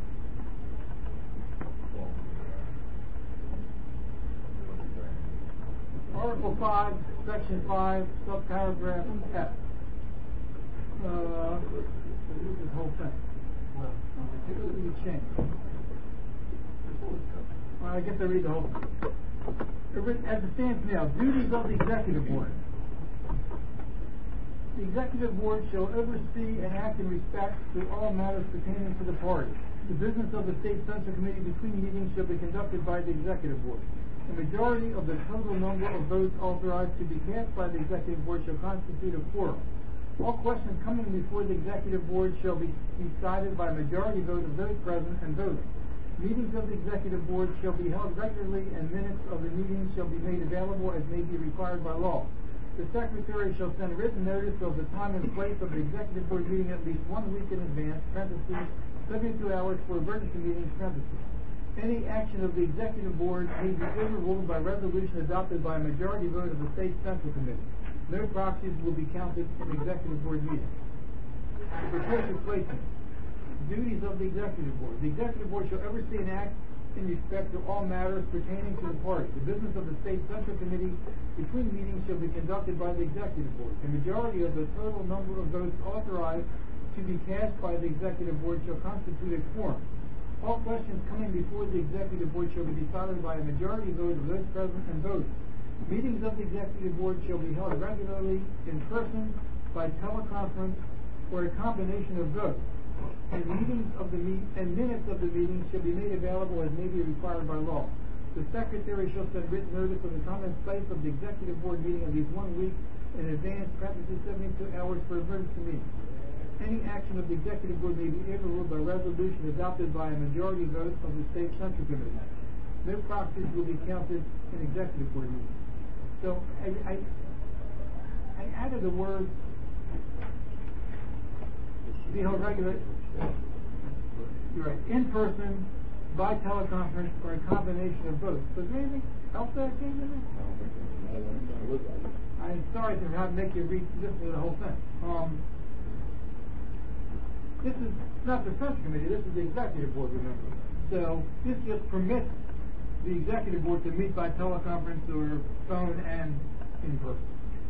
Article five, Section five, subparagraph F. Uh, this is the whole thing. What do you change? Well, I guess I read the whole thing. As it stands now, duties of the executive board. The executive board shall oversee and act in respect to all matters pertaining to the party. The business of the State Central Committee between meetings shall be conducted by the executive board. The majority of the total number of votes authorized to be cast by the executive board shall constitute a quorum. All questions coming before the executive board shall be decided by a majority vote of those present and voting. Meetings of the executive board shall be held regularly, and minutes of the meetings shall be made available as may be required by law. The secretary shall send written notice of the time and place of the executive board meeting at least one week in advance, parentheses, seventy-two hours for emergency meetings, parentheses. Any action of the executive board may be overruled by resolution adopted by a majority vote of the State Central Committee. No proxies will be counted in executive board meetings. The proposed replacement. Duties of the executive board. The executive board shall oversee and act in respect to all matters pertaining to the party. The business of the State Central Committee between meetings shall be conducted by the executive board. The majority of the total number of votes authorized to be cast by the executive board shall constitute a quorum. All questions coming before the executive board shall be decided by a majority vote of those present and voting. Meetings of the executive board shall be held regularly in person, by teleconference, or a combination of both. And meetings of the meet and minutes of the meeting shall be made available as may be required by law. The secretary shall send written notice of the time and place of the executive board meeting at least one week in advance, parentheses seventy-two hours for emergency meetings. Any action of the executive board may be overruled by resolution adopted by a majority vote of the State Central Committee. No proxies will be counted in executive board meetings. So I, I, I added the word be held regular. You're right. In person, by teleconference, or a combination of both. Was there anything else that came in there? I'm sorry to have make you read listen to the whole thing. Um, This is not the Central Committee, this is the Executive Board, remember. So this just permits the Executive Board to meet by teleconference or phone and in person.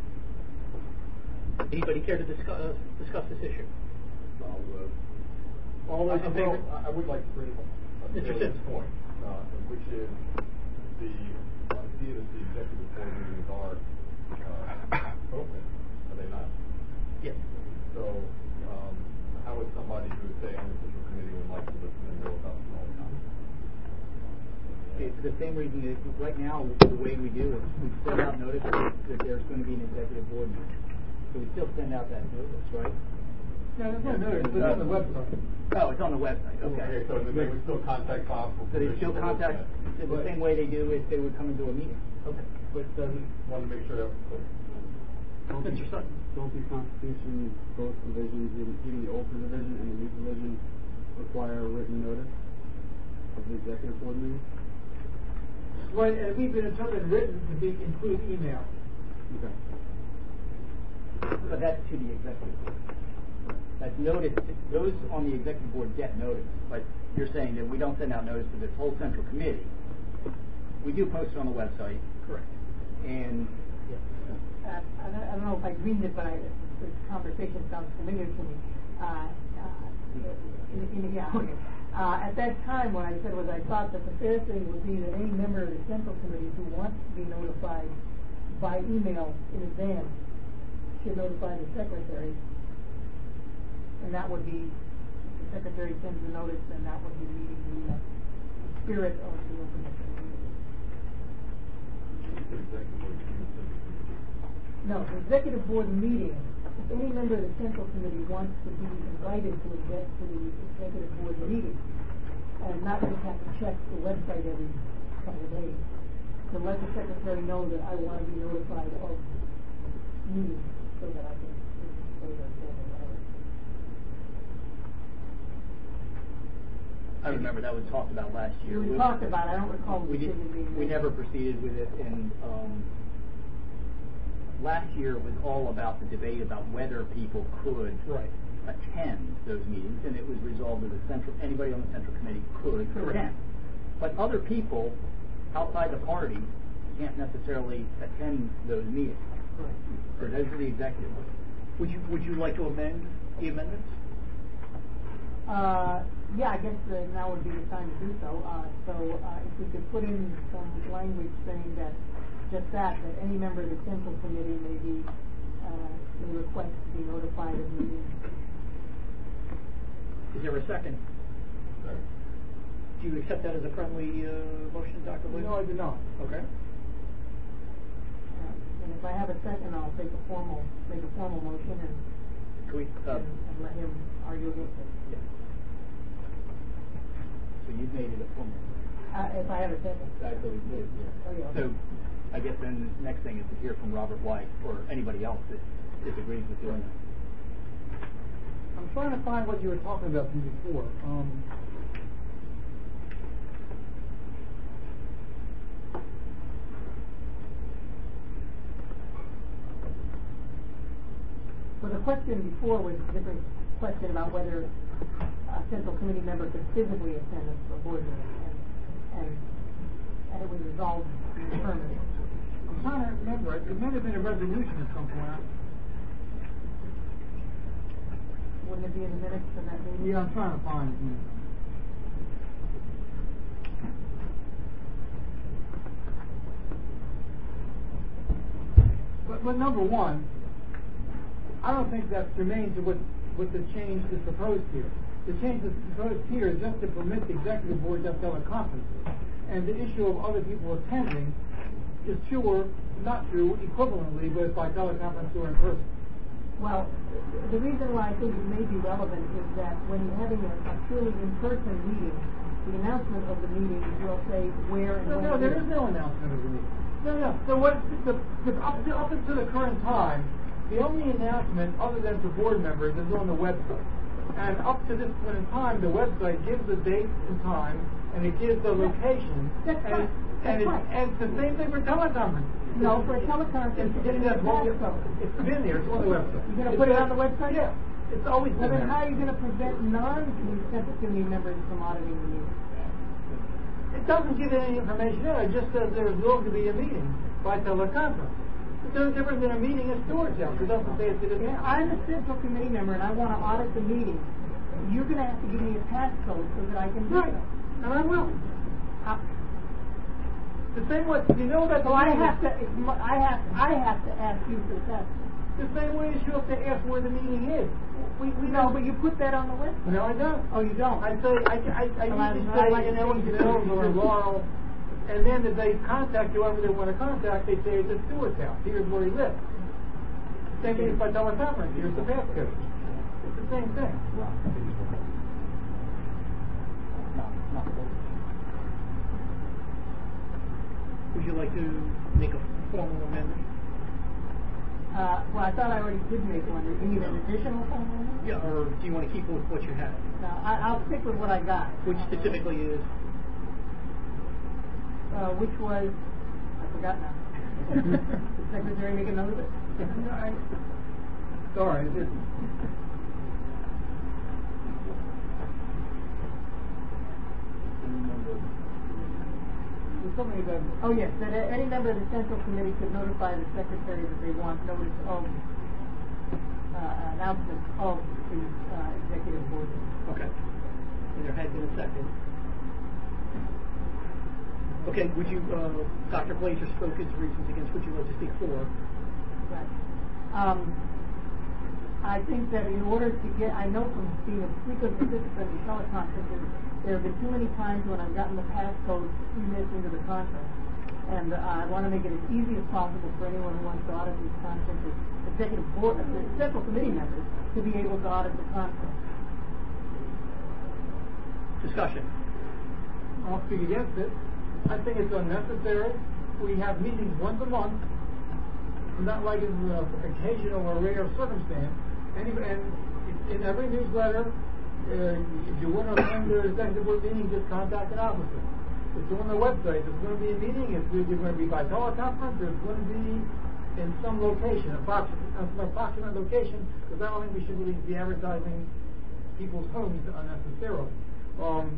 Anybody care to discuss, uh, discuss this issue? Well, uh, All those in favor? Well, I would like to bring a salient point, uh, which is the idea that the Executive Board meetings are uh, open, are they not? Yes. So, um, how would somebody who, say, on the central committee would like to listen and know about small towns? It's the same reason that right now the way we do it, we send out notice that there's going to be an executive board meeting. So we still send out that notice, right? No, there's no notice. It's on the website. Oh, it's on the website. Okay. Okay, so then they would still contact Bob for So they still contact the But- same way they do if they would come into a meeting. Okay. But doesn't want to make sure that. Don't Mister the- Sutton. Don't the Constitution, both provisions, even the old provision and the new provision, require a written notice of the executive board meeting? Well, and we've been interpreted written to be include email. Okay. But that's to the executive board. That's notice. Those on the executive board get notice. But you're saying that we don't send out notice to this whole central committee. We do post it on the website. Correct. And Uh, I, don't, I don't know if I dreamed it, but I, this conversation sounds familiar to me. Uh, uh, in, in, yeah, okay. Uh, at that time, what I said was I thought that the fair thing would be that any member of the central committee who wants to be notified by email in advance should notify the secretary, and that would be, if the secretary sends a notice, then that would be meeting the uh, spirit of the open meeting. No, the executive board meeting, if any member of the central committee wants to be invited to, exec, to the executive board meeting, and not just have to check the website every couple of days, to let the secretary know that I want to be notified of meetings so that I can go to whatever. I remember that was talked about last year. We talked about it. I don't recall the we did, decision being We made. never proceeded with it, and um, last year was all about the debate about whether people could Right. attend those meetings, and it was resolved that the central anybody on the central committee could Correct. attend. But other people outside the party can't necessarily attend those meetings. Right. So those are the executive. Would you Would you like to amend the amendments? Uh, yeah, I guess uh, now would be the time to do so. Uh, so uh, if we could put in some language saying that just that, that any member of the central committee may be uh, may request to be notified of meetings. Is there a second? Sorry. Do you accept that as a friendly uh, motion, Doctor Williams? No, I do not. Okay. Uh, and if I have a second, I'll take a formal make a formal motion and Can we, uh, and, and let him argue against it. yeah. So you've made it a formal. Uh, if I have a second. I believe you did, yeah. Oh, yeah. So I guess then the next thing is to hear from Robert White or anybody else that disagrees with doing that. I'm trying to find what you were talking about from before. Um, Well, the question before was a different question about whether a central committee member could physically attend a board meeting, and, and, and it was resolved in the affirmative. I'm trying to remember. It, it may have been a resolution at some point. Wouldn't it be in the minutes of that meeting? Yeah, I'm trying to find it. But, but number one, I don't think that's germane to what, what the change is proposed here. The change that's proposed here is just to permit the executive board to have teleconferences. And the issue of other people attending is true or not true equivalently, but by teleconference or in person. Well, the reason why I think it may be relevant is that when you're having a, a purely in-person meeting, the announcement of the meeting will say where and No, when. no, there is no announcement of the meeting. No, no. So what? The, the, up, to, up until the current time, the only announcement other than to board members is on the website. And up to this point in time, the website gives the date and time, and it gives the location. That's and, right. And, That's it, right. and it's the same thing for teleconference. No, for a teleconference, It's, you're it's, getting it's, the passcode. it's been there. It's on the website. You're going to It's put it been- on the website? Yeah. It's always Well, been then there. how are you going to prevent non-central committee members from auditing the meeting? It doesn't give any information in it. It just says there's going to be a meeting by teleconference. It's no different than a meeting at storage house. It doesn't say it's going to be. If I'm a central committee member and I want to audit the meeting, you're going to have to give me a passcode so that I can do Right. so. And I will. How- The same way, you know that. So I have to, it's, mo- I have, I have to ask you for the passcode. The same way you show up to ask where the meeting is. We, we No, but you put that on the list. No, I don't. Oh, you don't? I say, I, I, I Well, usually I- say, I like in to know what you Hills do. or Laurel, and then if they contact whoever they want to contact, they say it's at Stewart's house. Here's where he lives. Same thing if I tell a conference, here's the passcode. It's the same thing. Would you like to make a formal amendment? Uh, well, I thought I already did make one. You need an additional form on it? Yeah, or do you want to keep with what you have? No, I, I'll stick with what I got. Which specifically is? Uh, which was, I forgot now. The secretary make a note of it? No, I, sorry, it isn't. There's so many of Oh, yes, that uh, any member of the Central Committee could notify the secretary that they want notice of uh, announcement of the uh, executive board. Okay. And there had been a second. Okay, would you, uh, Doctor Blazer spoke his reasons against, would you like to speak for? Right. Um, I think that in order to get, I know from being a frequent participant in teleconferences, there have been too many times when I've gotten the passcode three minutes into the conference. And uh, I want to make it as easy as possible for anyone who wants to audit these conferences, executive board, uh, central committee members, to be able to audit the conference. Discussion. I'll speak against it. I think it's unnecessary. We have meetings once a month. Not like it's an occasional or rare circumstance. And, and in every newsletter, uh, if you want to attend the executive board meeting, just contact an officer. It's on the website. There's going to be a meeting. It's either going to be by teleconference or it's going to be in some location, approximate, some approximate location, because I don't think we should really be advertising people's homes unnecessarily. Um,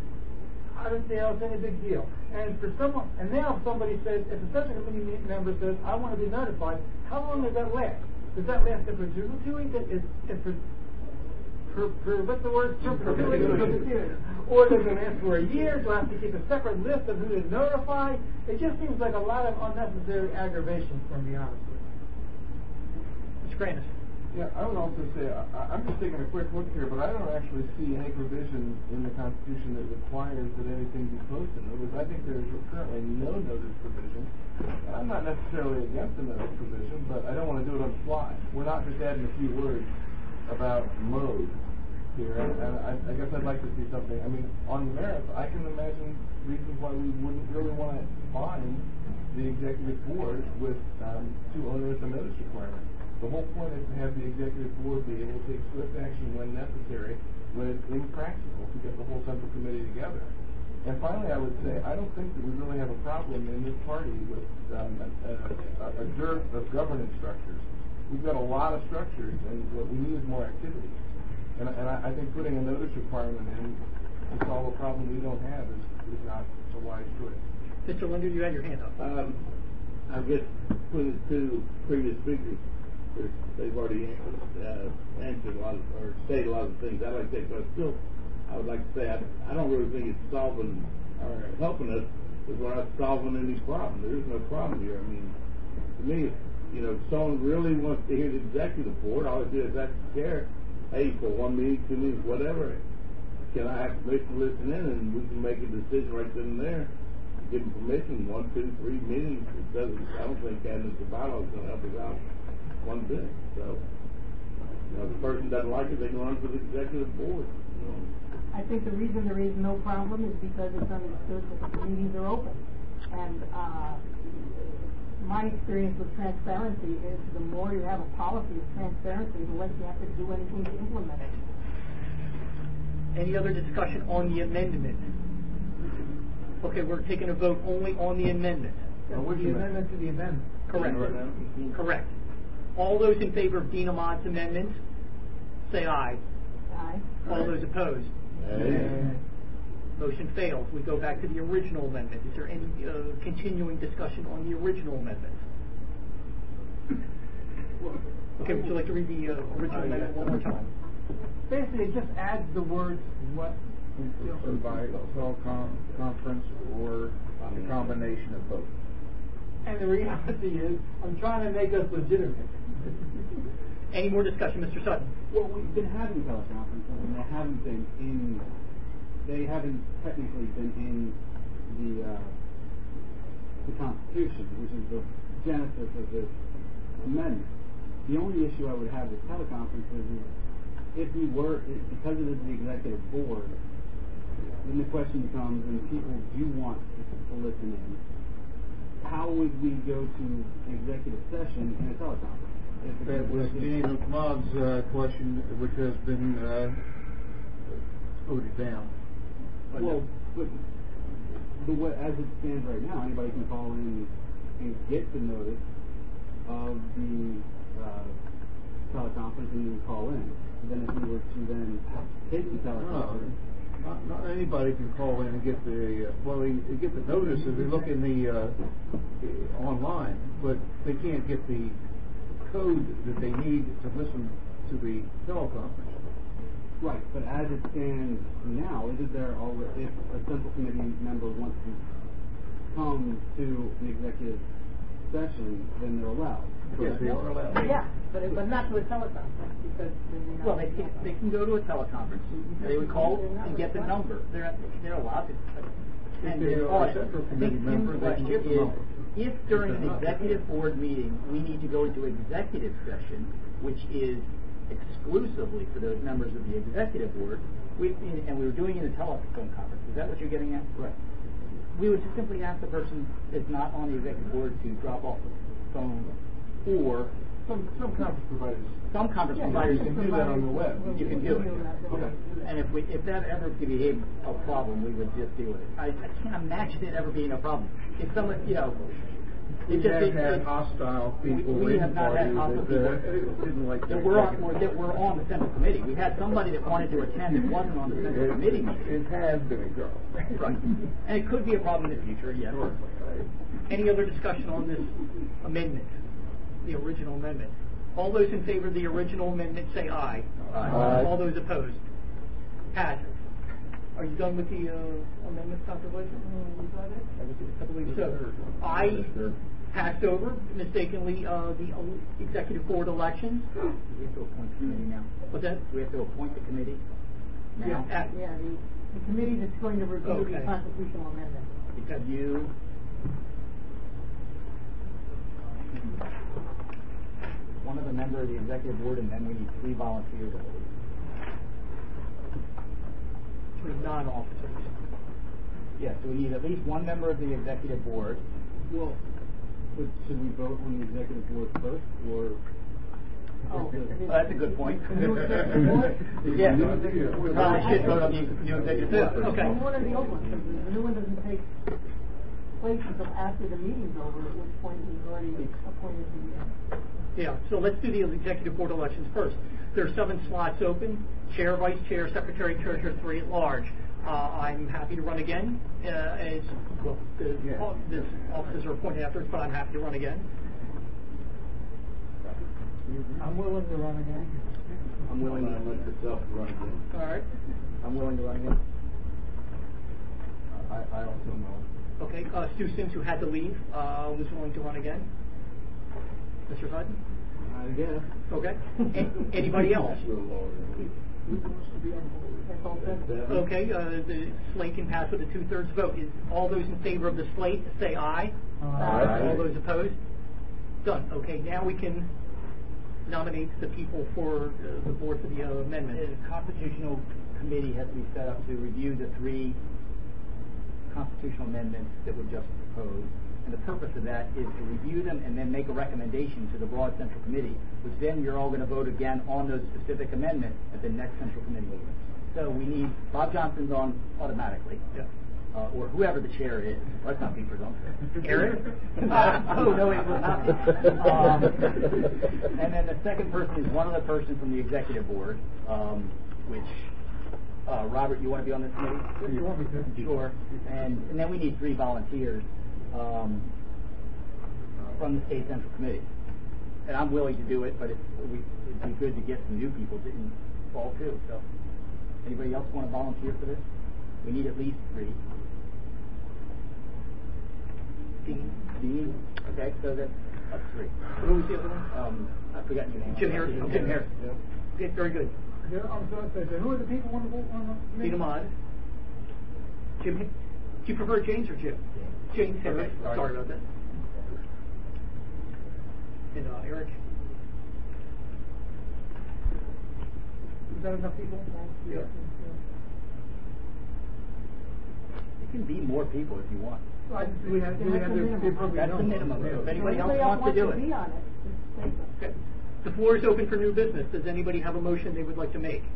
I don't see how it's any big deal. And for someone, and now somebody says, if a central committee member says, I want to be notified, how long does that last? Does that last for two weeks? Is it for, for, for what's the word? Perpetuity. Or does it last for a year? Do I have to keep a separate list of who to notify? It just seems like a lot of unnecessary aggravation, for me, honestly. Mister Grandis. Yeah, I would also say, I, I'm just taking a quick look here, but I don't actually see any provision in the Constitution that requires that anything be posted. In other words, I think there's currently no notice provision. And I'm not necessarily against the notice provision, but I don't want to do it on the fly. We're not just adding a few words about mode here, and, and I, I guess I'd like to see something. I mean, on merits, I can imagine reasons why we wouldn't really want to bind the executive board with um, too onerous a notice requirement. The whole point is to have the executive board be able to take swift action when necessary, when it's impractical to get the whole central committee together. And finally, I would say, I don't think that we really have a problem in this party with um, a, a, a dearth of governance structures. We've got a lot of structures, and what we need is more activity. And, and I, I think putting a notice requirement in to solve a problem we don't have is, is not a wise choice. Mister Linder, you had your hand up. Um, I guess putting it to previous speakers, they've already uh, answered a lot of, or stated a lot of things I like to say, but still, I would like to say I, I don't really think it's solving or helping us because we're not solving any problem. There is no problem here. I mean, to me, if, you know, if someone really wants to hear the executive board, all I do is ask the chair, hey, for one meeting, two meetings, whatever, can I have permission to listen in, and we can make a decision right then and there. Give them permission, one, two, three meetings. It doesn't. I don't think adding the bylaw is going to help us out one bit. So, you know, if the person doesn't like it, they can run for the executive board. You know. I think the reason there is no problem is because it's understood that the meetings are open. And uh, my experience with transparency is the more you have a policy of transparency, the less you have to do anything to implement it. Any other discussion on the amendment? Okay, we're taking a vote only on the amendment. That's the amendment to the amendment. Correct. Correct. All those in favor of Dean Amont's amendment, say aye. Aye. All those opposed? Aye. Motion fails. We go back to the original amendment. Is there any uh, continuing discussion on the original amendment? Okay, would you like to read the uh, original amendment one more time? Basically, it just adds the words what by teleconference or a combination of both. And the reality is, I'm trying to make us legitimate. Any more discussion, Mister Sutton? Well, we've been having teleconferences, and they haven't been in, they haven't technically been in the, uh, the Constitution, which is the genesis of this amendment. The only issue I would have with teleconferences is if we were, because it is the executive board, then the question becomes, and people do want to, to listen in, how would we go to executive session in a teleconference? That was James Mobb's uh, question, which has been uh, voted down. Well, but the way, as it stands right now, anybody can call in and get the notice of the uh, teleconference and then call in. Then if we were to then hit the teleconference. No, not, not anybody can call in and get the, uh, well, they, they get the notice if they look in the, uh, online, but they can't get the code that they need to listen to the teleconference. Right, but as it stands now, is there already, if a central committee member wants to come to an executive session, then they're allowed. Yes, they are allowed. Yeah, but, it, but not to a teleconference, because then you're not. Well, they can, they can go to a teleconference. They would call and get the number. They're, they're allowed to attend If an they're a audit. central I committee think member, Tim's they can question get the is, number. if during an executive board meeting, we need to go into executive session, which is exclusively for those members of the executive board, we, and we were doing it in a telephone conference. Is that what you're getting at? Right. We would just simply ask the person that's not on the executive board to drop off the phone, or Some, some conference providers. some conference Yeah, providers you can do that on the web. You can do it. Okay. And if we, if that ever became a problem, we would just deal with it. I, I can't imagine it ever being a problem. If someone, you know, We it just have it, had it, hostile people we, we in have not had party hostile that people uh, didn't like that the were on executive. or that were on the central committee. We had somebody that wanted to attend that wasn't on the central It- committee meeting. It has been a problem. Right. And it could be a problem in the future, yes. Sure. Any other discussion on this amendment, the original amendment? All those in favor of the original amendment say aye. Aye. All those opposed? Passes. Are you done with the uh, amendments, Doctor Blaser? I believe so. I passed over mistakenly uh, the uh, executive board elections. We have to appoint the committee now. What's that? We have to appoint the committee now. Yeah, yeah the, the committee that's going to review Okay. the constitutional amendment. Because you one of the member of the executive board, and then we need three volunteers, I believe. Three non-officers. Yes, so we need at least one member of the executive board. Well, but should we vote on the executive board first, or? Oh, Well, that's a good point. New executive board? Yeah, we probably should vote on the new executive board first. Okay. One of the old ones, because the new one doesn't take place until after the meeting's over, at which point we've already appointed the. Uh, Yeah, so let's do the executive board elections first. There are seven slots open: chair, vice chair, secretary, treasurer, three at large. Uh, I'm happy to run again. Uh, as well, the, Yeah. all, the officers are appointed afterwards, but I'm happy to run again. I'm willing to run again. I'm willing to let yourself run again. All right. I'm willing to run again. I, I also know. Okay. Uh, Stu Sims, who had to leave, uh, was willing to run again. Mister Hutton? I guess. Okay. A- anybody else? that's all set. Okay. Uh, the slate can pass with a two-thirds vote. Is all those in favor of the slate say aye? Aye. All those opposed? Done. Okay. Now we can nominate the people for uh, the board for the uh, amendment. The constitutional committee has to be set up to review the three constitutional amendments that were just proposed. And the purpose of that is to review them and then make a recommendation to the broad central committee, which then you're all going to vote again on those specific amendments at the next central committee meeting. So we need, Bob Johnson's on automatically, yeah. uh, or whoever the chair is. Let's not be presumptuous. Eric? uh, oh, no, it will not be. Um, and then the second person is one of the persons from the executive board, um, which, uh, Robert, you want to be on this committee? If you want me to. Sure. And, and then we need three volunteers um, from the state central committee. And I'm willing to do it, but it's, we, it'd be good to get some new people to involve too. So, anybody else want to volunteer for this? We need at least three. Dean? Dean? Okay, so that's, that's three. What was the other one? Um, I forgot your name. Jim Harris. Jim Harris. Yeah. Okay, very good. Yeah, I'm sorry, so who are the people on the on the Need committee? them on. Jim, do you prefer James or Jim? James Harris. Okay, Sorry about that. And uh, Eric. Is that enough people? Yeah. It can be more people if you want. I just, do we have, do we have the the appropriate That's the number? minimum. So if anybody else Anybody else wants to do to be it. on it, just say so. Okay. The floor is open for new business. Does anybody have a motion they would like to make?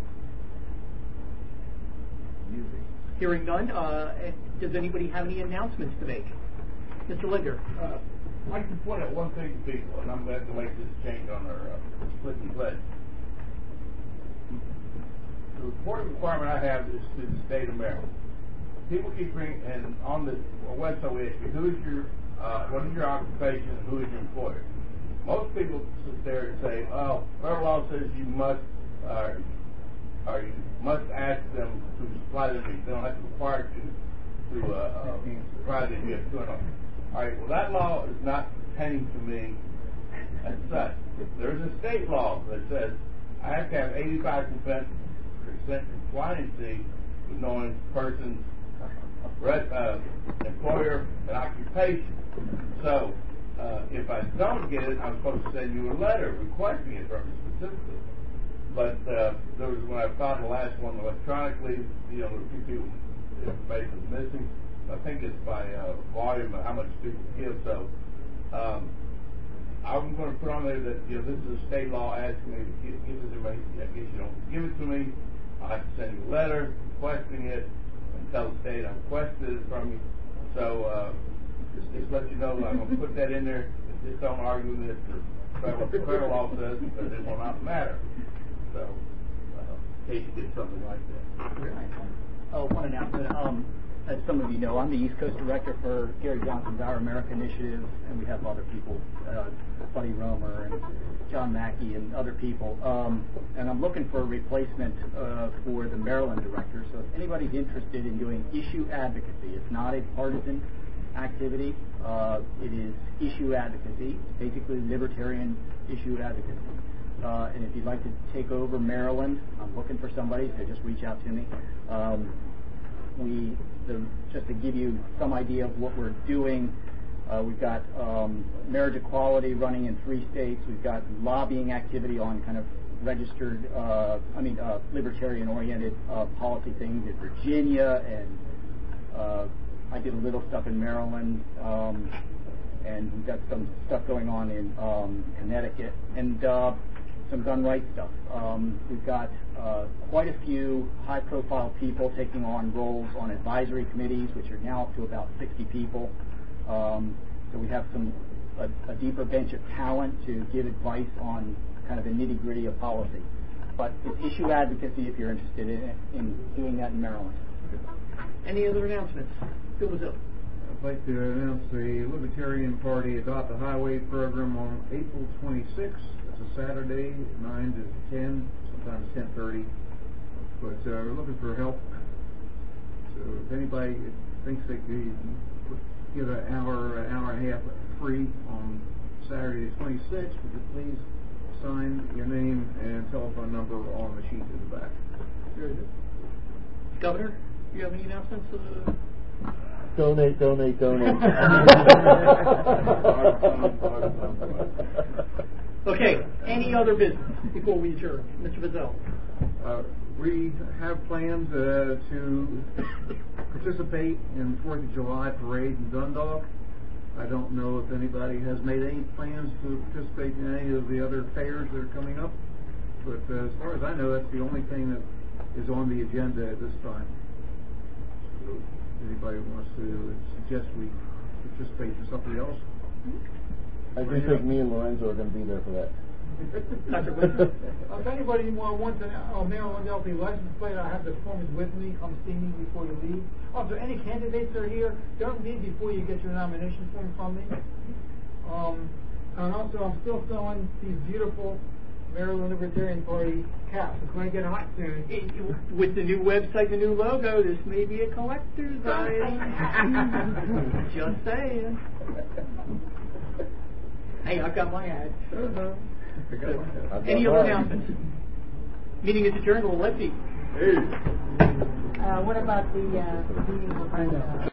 Hearing none, uh, does anybody have any announcements to make? Mister Linder. Uh, I'd like to point out one thing to people, and I'm glad to make this change on our uh, split and pledge. The reporting requirement I have is to the state of Maryland. People keep bringing, and on the website we ask you, who is your, uh, what is your occupation, and who is your employer? Most people sit there and say, oh, federal law says you must, uh, or you must ask them to supply their needs. They don't have to require to, to uh, uh, provide the needs. All right, well, that law is not pertaining to me as such. There's a state law that says I have to have eighty-five percent compliancy with knowing person's uh, employer and occupation. So, uh, if I don't get it, I'm supposed to send you a letter requesting it from you specifically. But uh, there was when I found the last one electronically, you know, there were a few people information was missing. I think it's by uh, volume of how much people give. So um, I'm going to put on there that you know this is a state law asking me to give, give this information. I guess you don't give it to me. I have to send you a letter requesting it and tell the state I requested it from you. So uh, just, just let you know I'm going to put that in there. Just don't argue with it. The federal, the federal law says because it will not matter. So uh, in case you get something like that. Oh, one announcement. Um, as some of you know, I'm the East Coast Director for Gary Johnson's Our America Initiative, and we have other people, uh, Buddy Romer and John Mackey and other people. Um, and I'm looking for a replacement uh, for the Maryland Director. So if anybody's interested in doing issue advocacy, it's not a partisan activity. Uh, it is issue advocacy, basically libertarian issue advocacy. Uh, and if you'd like to take over Maryland, I'm looking for somebody, so just reach out to me. Um, we, the, just to give you some idea of what we're doing, uh, we've got um, marriage equality running in three states. We've got lobbying activity on kind of registered, uh, I mean, uh, libertarian-oriented uh, policy things in Virginia, and uh, I did a little stuff in Maryland, um, and we've got some stuff going on in um, Connecticut, and uh, some gun rights stuff. Um, we've got uh, quite a few high-profile people taking on roles on advisory committees, which are now up to about sixty people. Um, so we have some a, a deeper bench of talent to give advice on kind of the nitty-gritty of policy. But it's issue advocacy if you're interested in, in doing that in Maryland. Any other announcements? Bill was up. I'd like to announce the Libertarian Party Adopt a Highway program on April twenty-sixth. It's a Saturday, nine to ten, sometimes ten thirty. But uh, we're looking for help. So if anybody thinks they could give an hour, an hour and a half free on Saturday the twenty-sixth, would you please sign your name and telephone number on the sheet in the back? Very good. Governor, do you have any announcements? Uh, Donate, donate, donate. Okay, any other business before we adjourn? Mister Bazell. Uh, we have plans uh, to participate in the fourth of July parade in Dundalk. I don't know if anybody has made any plans to participate in any of the other fairs that are coming up, but uh, as far as I know, that's the only thing that is on the agenda at this time. So if anybody wants to suggest we participate in something else? I do think me and Lorenzo are going to be there for that. If anybody wants a uh, Maryland L P license plate, I have the forms with me. Come see me before you leave. Also, any candidates are here, don't leave before you get your nomination form from me. Um, and also, I'm still selling these beautiful Maryland Libertarian Party caps. It's going to get hot soon. It, it, with the new website, the new logo, this may be a collector's item. Just saying. Hey, I've got my ad. Uh-huh. So, any other announcements? Meeting is adjourned. Well, let's see. Uh, what about the uh, meeting with uh,